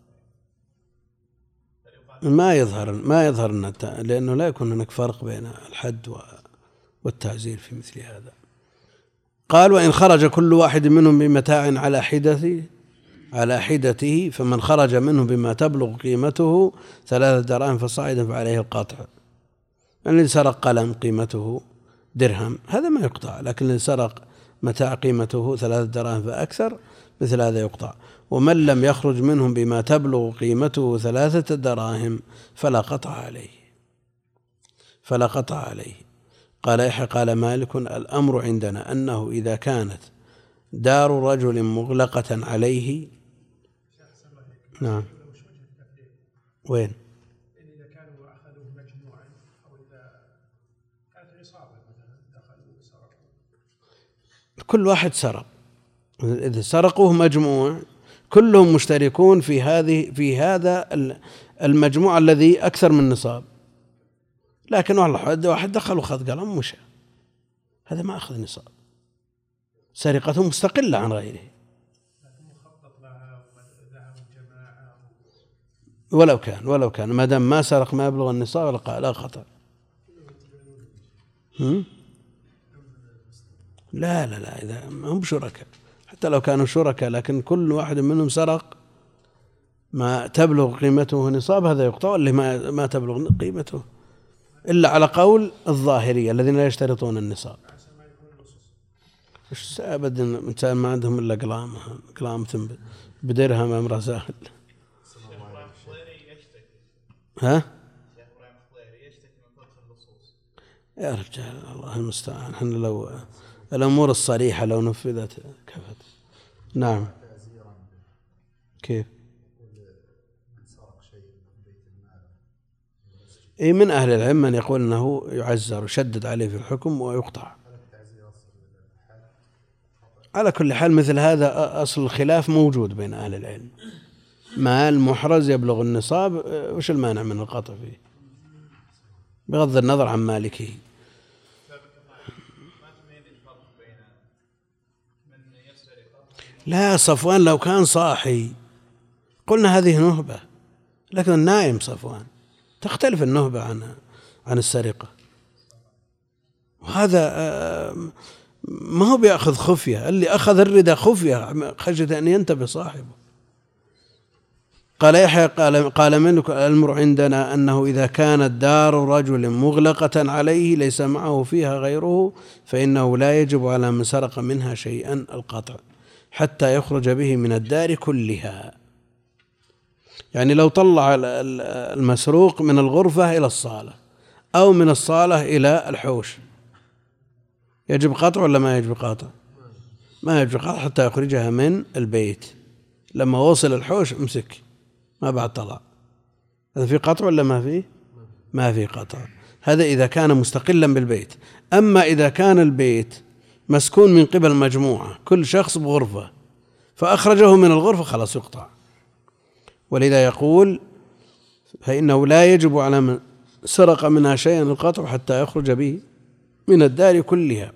ما يظهر ما يظهر لأنه لا يكون هناك فرق بين الحد والتعزير في مثل هذا. قال: وإن خرج كل واحد منهم بمتاع على حدته على حدته فمن خرج منه بما تبلغ قيمته ثلاثة دراهم فصاعدا فعليه القطع. يعني الذي سرق قلم قيمته درهم هذا ما يقطع، لكن الذي سرق متاع قيمته ثلاثة دراهم فأكثر مثل هذا يقطع. ومن لم يخرج منهم بما تبلغ قيمته ثلاثة دراهم فلا قطع عليه فلا قطع عليه قال يحيى قال مالك: الأمر عندنا أنه إذا كانت دار رجل مغلقة عليه. نعم. وين؟ إذا كانوا أخذوه مجموعا أو إذا كانت عصابة مثلا دخلوا وسرقوا. كل واحد سرق، إذا سرقوه مجموع كلهم مشتركون في هذه في هذا المجموع الذي أكثر من نصاب، لكن واحد واحد دخل وخذ قلم مشى، هذا ما أخذ نصاب، سرقته مستقلة عن غيره. ولو كان ولو كان ما دام ما سرق ما يبلغ النصاب لا خطأ. لا لا لا إذا هم شركاء حتى لو كانوا شركاء، لكن كل واحد منهم سرق ما تبلغ قيمته نصاب هذا يقطع، واللي ما ما تبلغ قيمته إلا على قول الظاهرية الذين لا يشترطون النصاب. إيش أبدا ما عندهم إلا قلام قلام بدرهم أمر سهل. ها؟ يا رجال الله المستعان، احنا لو الأمور الصريحة لو نفذت كفت. نعم. كيف؟ اي من أهل العلم من يقول أنه يعزر ويشدد عليه في الحكم ويقطع. على كل حال مثل هذا أصل الخلاف موجود بين أهل العلم. مال محرز يبلغ النصاب وش المانع من القطع فيه بغض النظر عن مالكه؟ لا صفوان لو كان صاحي قلنا هذه نهبة، لكن النائم صفوان تختلف النهبة عن عن السرقة، وهذا ما هو بيأخذ خفية، اللي أخذ الردى خفية خشية أن ينتبه صاحبه. قال يحيى قال قال منك الأمر عندنا أنه إذا كانت دار رجل مغلقة عليه ليس معه فيها غيره فإنه لا يجب على من سرق منها شيئا القطع حتى يخرج به من الدار كلها. يعني لو طلع المسروق من الغرفة إلى الصالة أو من الصالة إلى الحوش يجب قطع ولا ما يجب قطع؟ ما يجب قطع حتى يخرجها من البيت. لما وصل الحوش امسك ما بعد طلع، هذا في قطع ولا ما فيه؟ ما في قطع. هذا إذا كان مستقلا بالبيت. أما إذا كان البيت مسكون من قبل مجموعة كل شخص بغرفة فأخرجه من الغرفة خلاص يقطع. ولذا يقول فإنه لا يجب على من سرق منها شيئا القطع حتى يخرج به من الدار كلها،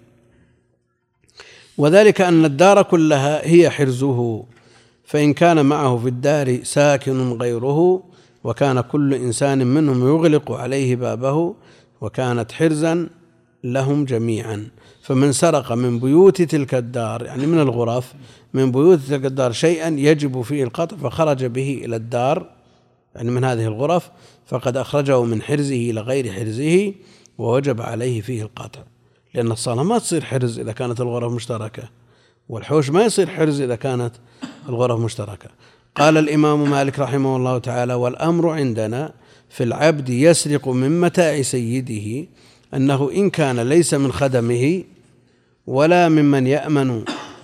وذلك أن الدار كلها هي حرزه، فإن كان معه في الدار ساكن غيره وكان كل إنسان منهم يغلق عليه بابه وكانت حرزا لهم جميعا، فمن سرق من بيوت تلك الدار يعني من الغرف من بيوت تلك الدار شيئا يجب فيه القطع فخرج به إلى الدار يعني من هذه الغرف فقد أخرجه من حرزه إلى غير حرزه ووجب عليه فيه القطع، لأن الصالة ما تصير حرز إذا كانت الغرف مشتركة، والحوش ما يصير حرز إذا كانت الغرف مشتركة. قال الإمام مالك رحمه الله تعالى: والأمر عندنا في العبد يسرق من متاع سيده أنه إن كان ليس من خدمه ولا ممن يأمن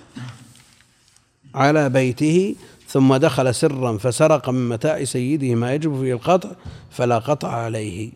على بيته ثم دخل سرا فسرق من متاع سيده ما يجب فيه القطع فلا قطع عليه.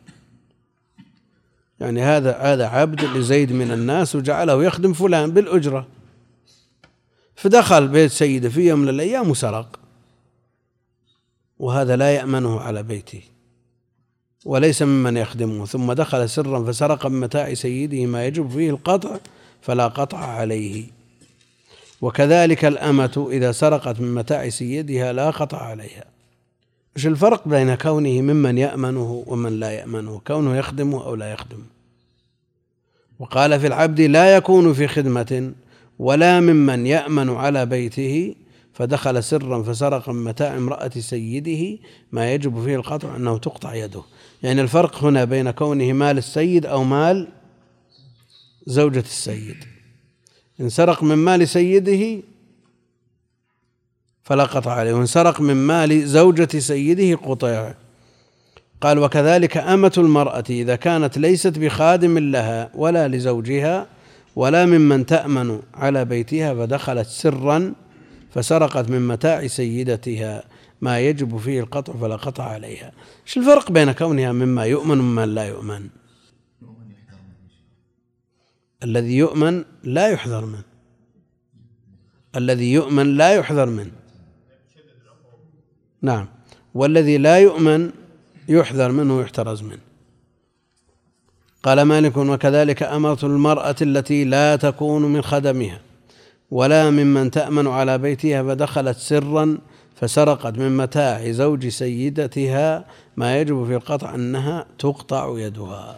يعني هذا هذا عبد لزيد من الناس وجعله يخدم فلان بالأجرة، فدخل بيت سيده في يوم من الأيام وسرق، وهذا لا يأمنه على بيته وليس ممن يخدمه، ثم دخل سرا فسرق من متاع سيده ما يجب فيه القطع فلا قطع عليه. وكذلك الأمة إذا سرقت من متاع سيدها لا قطع عليها. مش الفرق بين كونه ممن يأمنه ومن لا يأمنه؟ كونه يخدمه أو لا يخدمه. وقال في العبد لا يكون في خدمة ولا ممن يأمن على بيته فدخل سرا فسرق من متاع امرأة سيده ما يجب فيه القطع أنه تقطع يده. يعني الفرق هنا بين كونه مال السيد أو مال زوجة السيد. إن سرق من مال سيده فلا قطع عليه، وإن سرق من مال زوجة سيده قطع. قال وكذلك أمة المرأة إذا كانت ليست بخادم لها ولا لزوجها ولا ممن تأمن على بيتها فدخلت سرا فسرقت من متاع سيدتها ما يجب فيه القطع فلا قطع عليها. ايش الفرق بين كونها مما يؤمن ومن لا يؤمن؟ الذي يؤمن لا يحذر منه، الذي يؤمن لا يحذر منه. نعم، والذي لا يؤمن يحذر منه ويحترز منه. قال مالك وكذلك أمة المرأة التي لا تكون من خدمها ولا ممن تأمن على بيتها فدخلت سرا فسرقت من متاع زوج سيدتها ما يجب في القطع أنها تقطع يدها،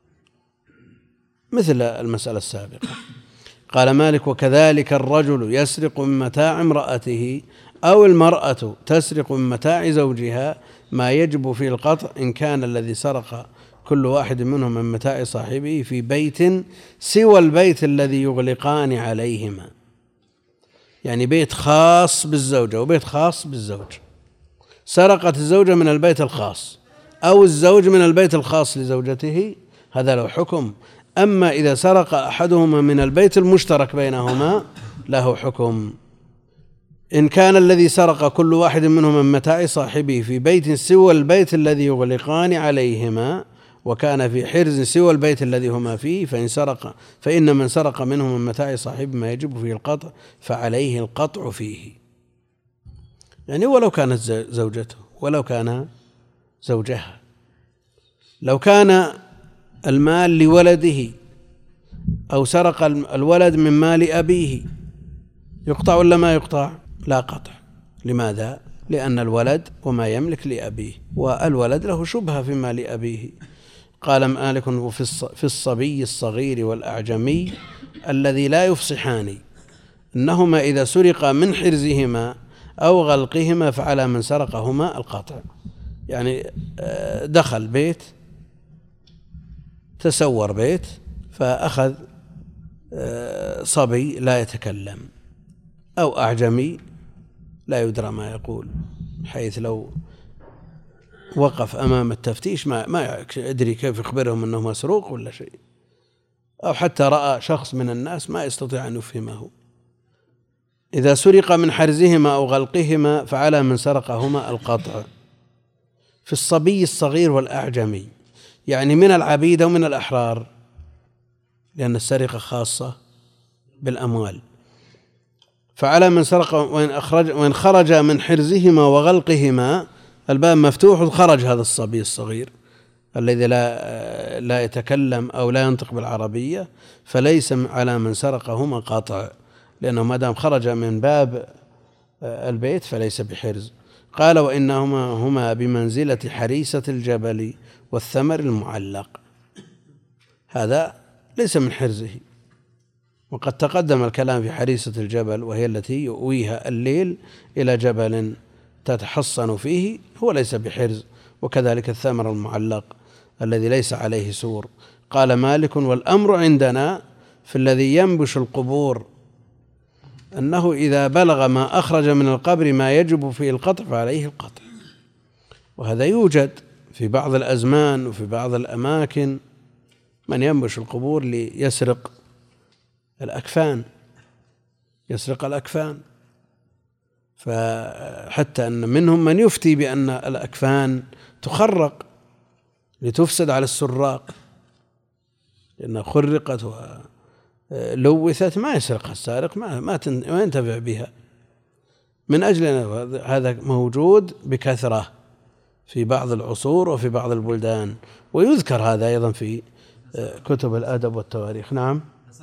مثل المسألة السابقة. قال مالك وكذلك الرجل يسرق من متاع امرأته أو المرأة تسرق من متاع زوجها ما يجب في القطع إن كان الذي سرق كل واحد منهم من متاع صاحبه في بيت سوى البيت الذي يغلقان عليهما. يعني بيت خاص بالزوجة وبيت خاص بالزوج. سرقت الزوجة من البيت الخاص أو الزوج من البيت الخاص لزوجته، هذا له حكم. أما إذا سرق أحدهما من البيت المشترك بينهما له حكم. إن كان الذي سرق كل واحد منهم من متاع صاحبه في بيت سوى البيت الذي يغلقان عليهما وكان في حرز سوى البيت الذي هما فيه فإن سرق فإن من سرق منهم من متاع صاحبه ما يجب فيه القطع فعليه القطع فيه. يعني ولو كانت زوجته ولو كان زوجها. لو كان المال لولده أو سرق الولد من مال أبيه يقطع ولا ما يقطع؟ لا قطع. لماذا؟ لأن الولد وما يملك لأبيه، والولد له شبهة في مال أبيه. قال مالك في الصبي الصغير والأعجمي الذي لا يفصحان إنهما إذا سرق من حرزهما أو غلقهما فعلى من سرقهما القطع. يعني دخل بيت، تسور بيت، فأخذ صبي لا يتكلم أو أعجمي لا يدرى ما يقول، حيث لو وقف أمام التفتيش ما ما يدري كيف يخبرهم أنه مسروق ولا شيء، أو حتى رأى شخص من الناس ما يستطيع أن يفهمه. إذا سرق من حرزهما أو غلقهما فعلى من سرقهما القطع. في الصبي الصغير والأعجمي يعني من العبيد ومن الأحرار، لأن السرقة خاصة بالأموال. فعلى من سرق وإن أخرج وإن خرج من حرزهما وغلقهما، الباب مفتوح وخرج هذا الصبي الصغير الذي لا لا يتكلم أو لا ينطق بالعربية، فليس على من سرقهما قطع، لأنه ما دام خرج من باب البيت فليس بحرز. قال وإنهما هما بمنزلة حريسة الجبل والثمر المعلق، هذا ليس من حرزه. وقد تقدم الكلام في حريسة الجبل وهي التي يؤويها الليل إلى جبل تتحصن فيه، هو ليس بحرز. وكذلك الثمر المعلق الذي ليس عليه سور. قال مالك والأمر عندنا في الذي ينبش القبور أنه إذا بلغ ما أخرج من القبر ما يجب فيه القطع فعليه القطع. وهذا يوجد في بعض الأزمان وفي بعض الأماكن من ينبش القبور ليسرق الأكفان، يسرق الأكفان. فحتى أن منهم من يفتي بأن الأكفان تخرق لتفسد على السراق، لأنها خرقت ولوثت، ما يسرقها السارق، ما ما ينتفع بها، من أجل هذا موجود بكثرة في بعض العصور وفي بعض البلدان، ويذكر هذا أيضا في كتب الأدب والتواريخ. نعم.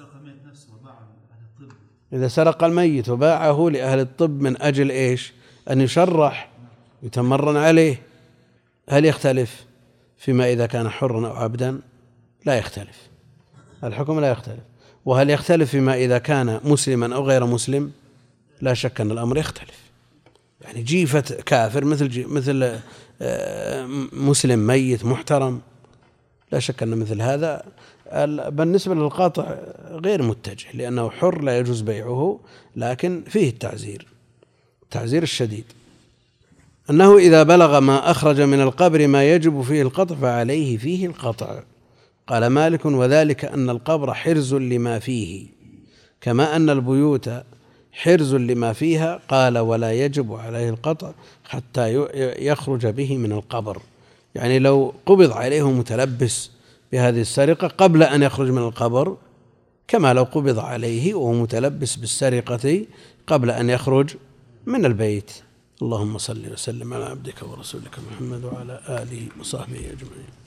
إذا سرق الميت وباعه لأهل الطب من أجل إيش؟ أن يشرح يتمرن عليه، هل يختلف فيما إذا كان حرا أو عبدا؟ لا يختلف، الحكم لا يختلف. وهل يختلف فيما إذا كان مسلما أو غير مسلم؟ لا شك أن الأمر يختلف. يعني جيفة كافر مثل مثل مسلم ميت محترم، لا شك أن مثل هذا بالنسبة للقاطع غير متجه، لأنه حر لا يجوز بيعه، لكن فيه التعزير التعزير الشديد، أنه إذا بلغ ما أخرج من القبر ما يجب فيه القطع فعليه فيه القطع. قال مالك: وذلك أن القبر حرز لما فيه كما أن البيوت حرز لما فيها. قال: ولا يجب عليه القطع حتى يخرج به من القبر. يعني لو قبض عليه متلبس بهذه السرقة قبل أن يخرج من القبر، كما لو قبض عليه وهو متلبس بالسرقة قبل أن يخرج من البيت. اللهم صل وسلم على عبدك ورسولك محمد وعلى آله وصحبه أجمعين.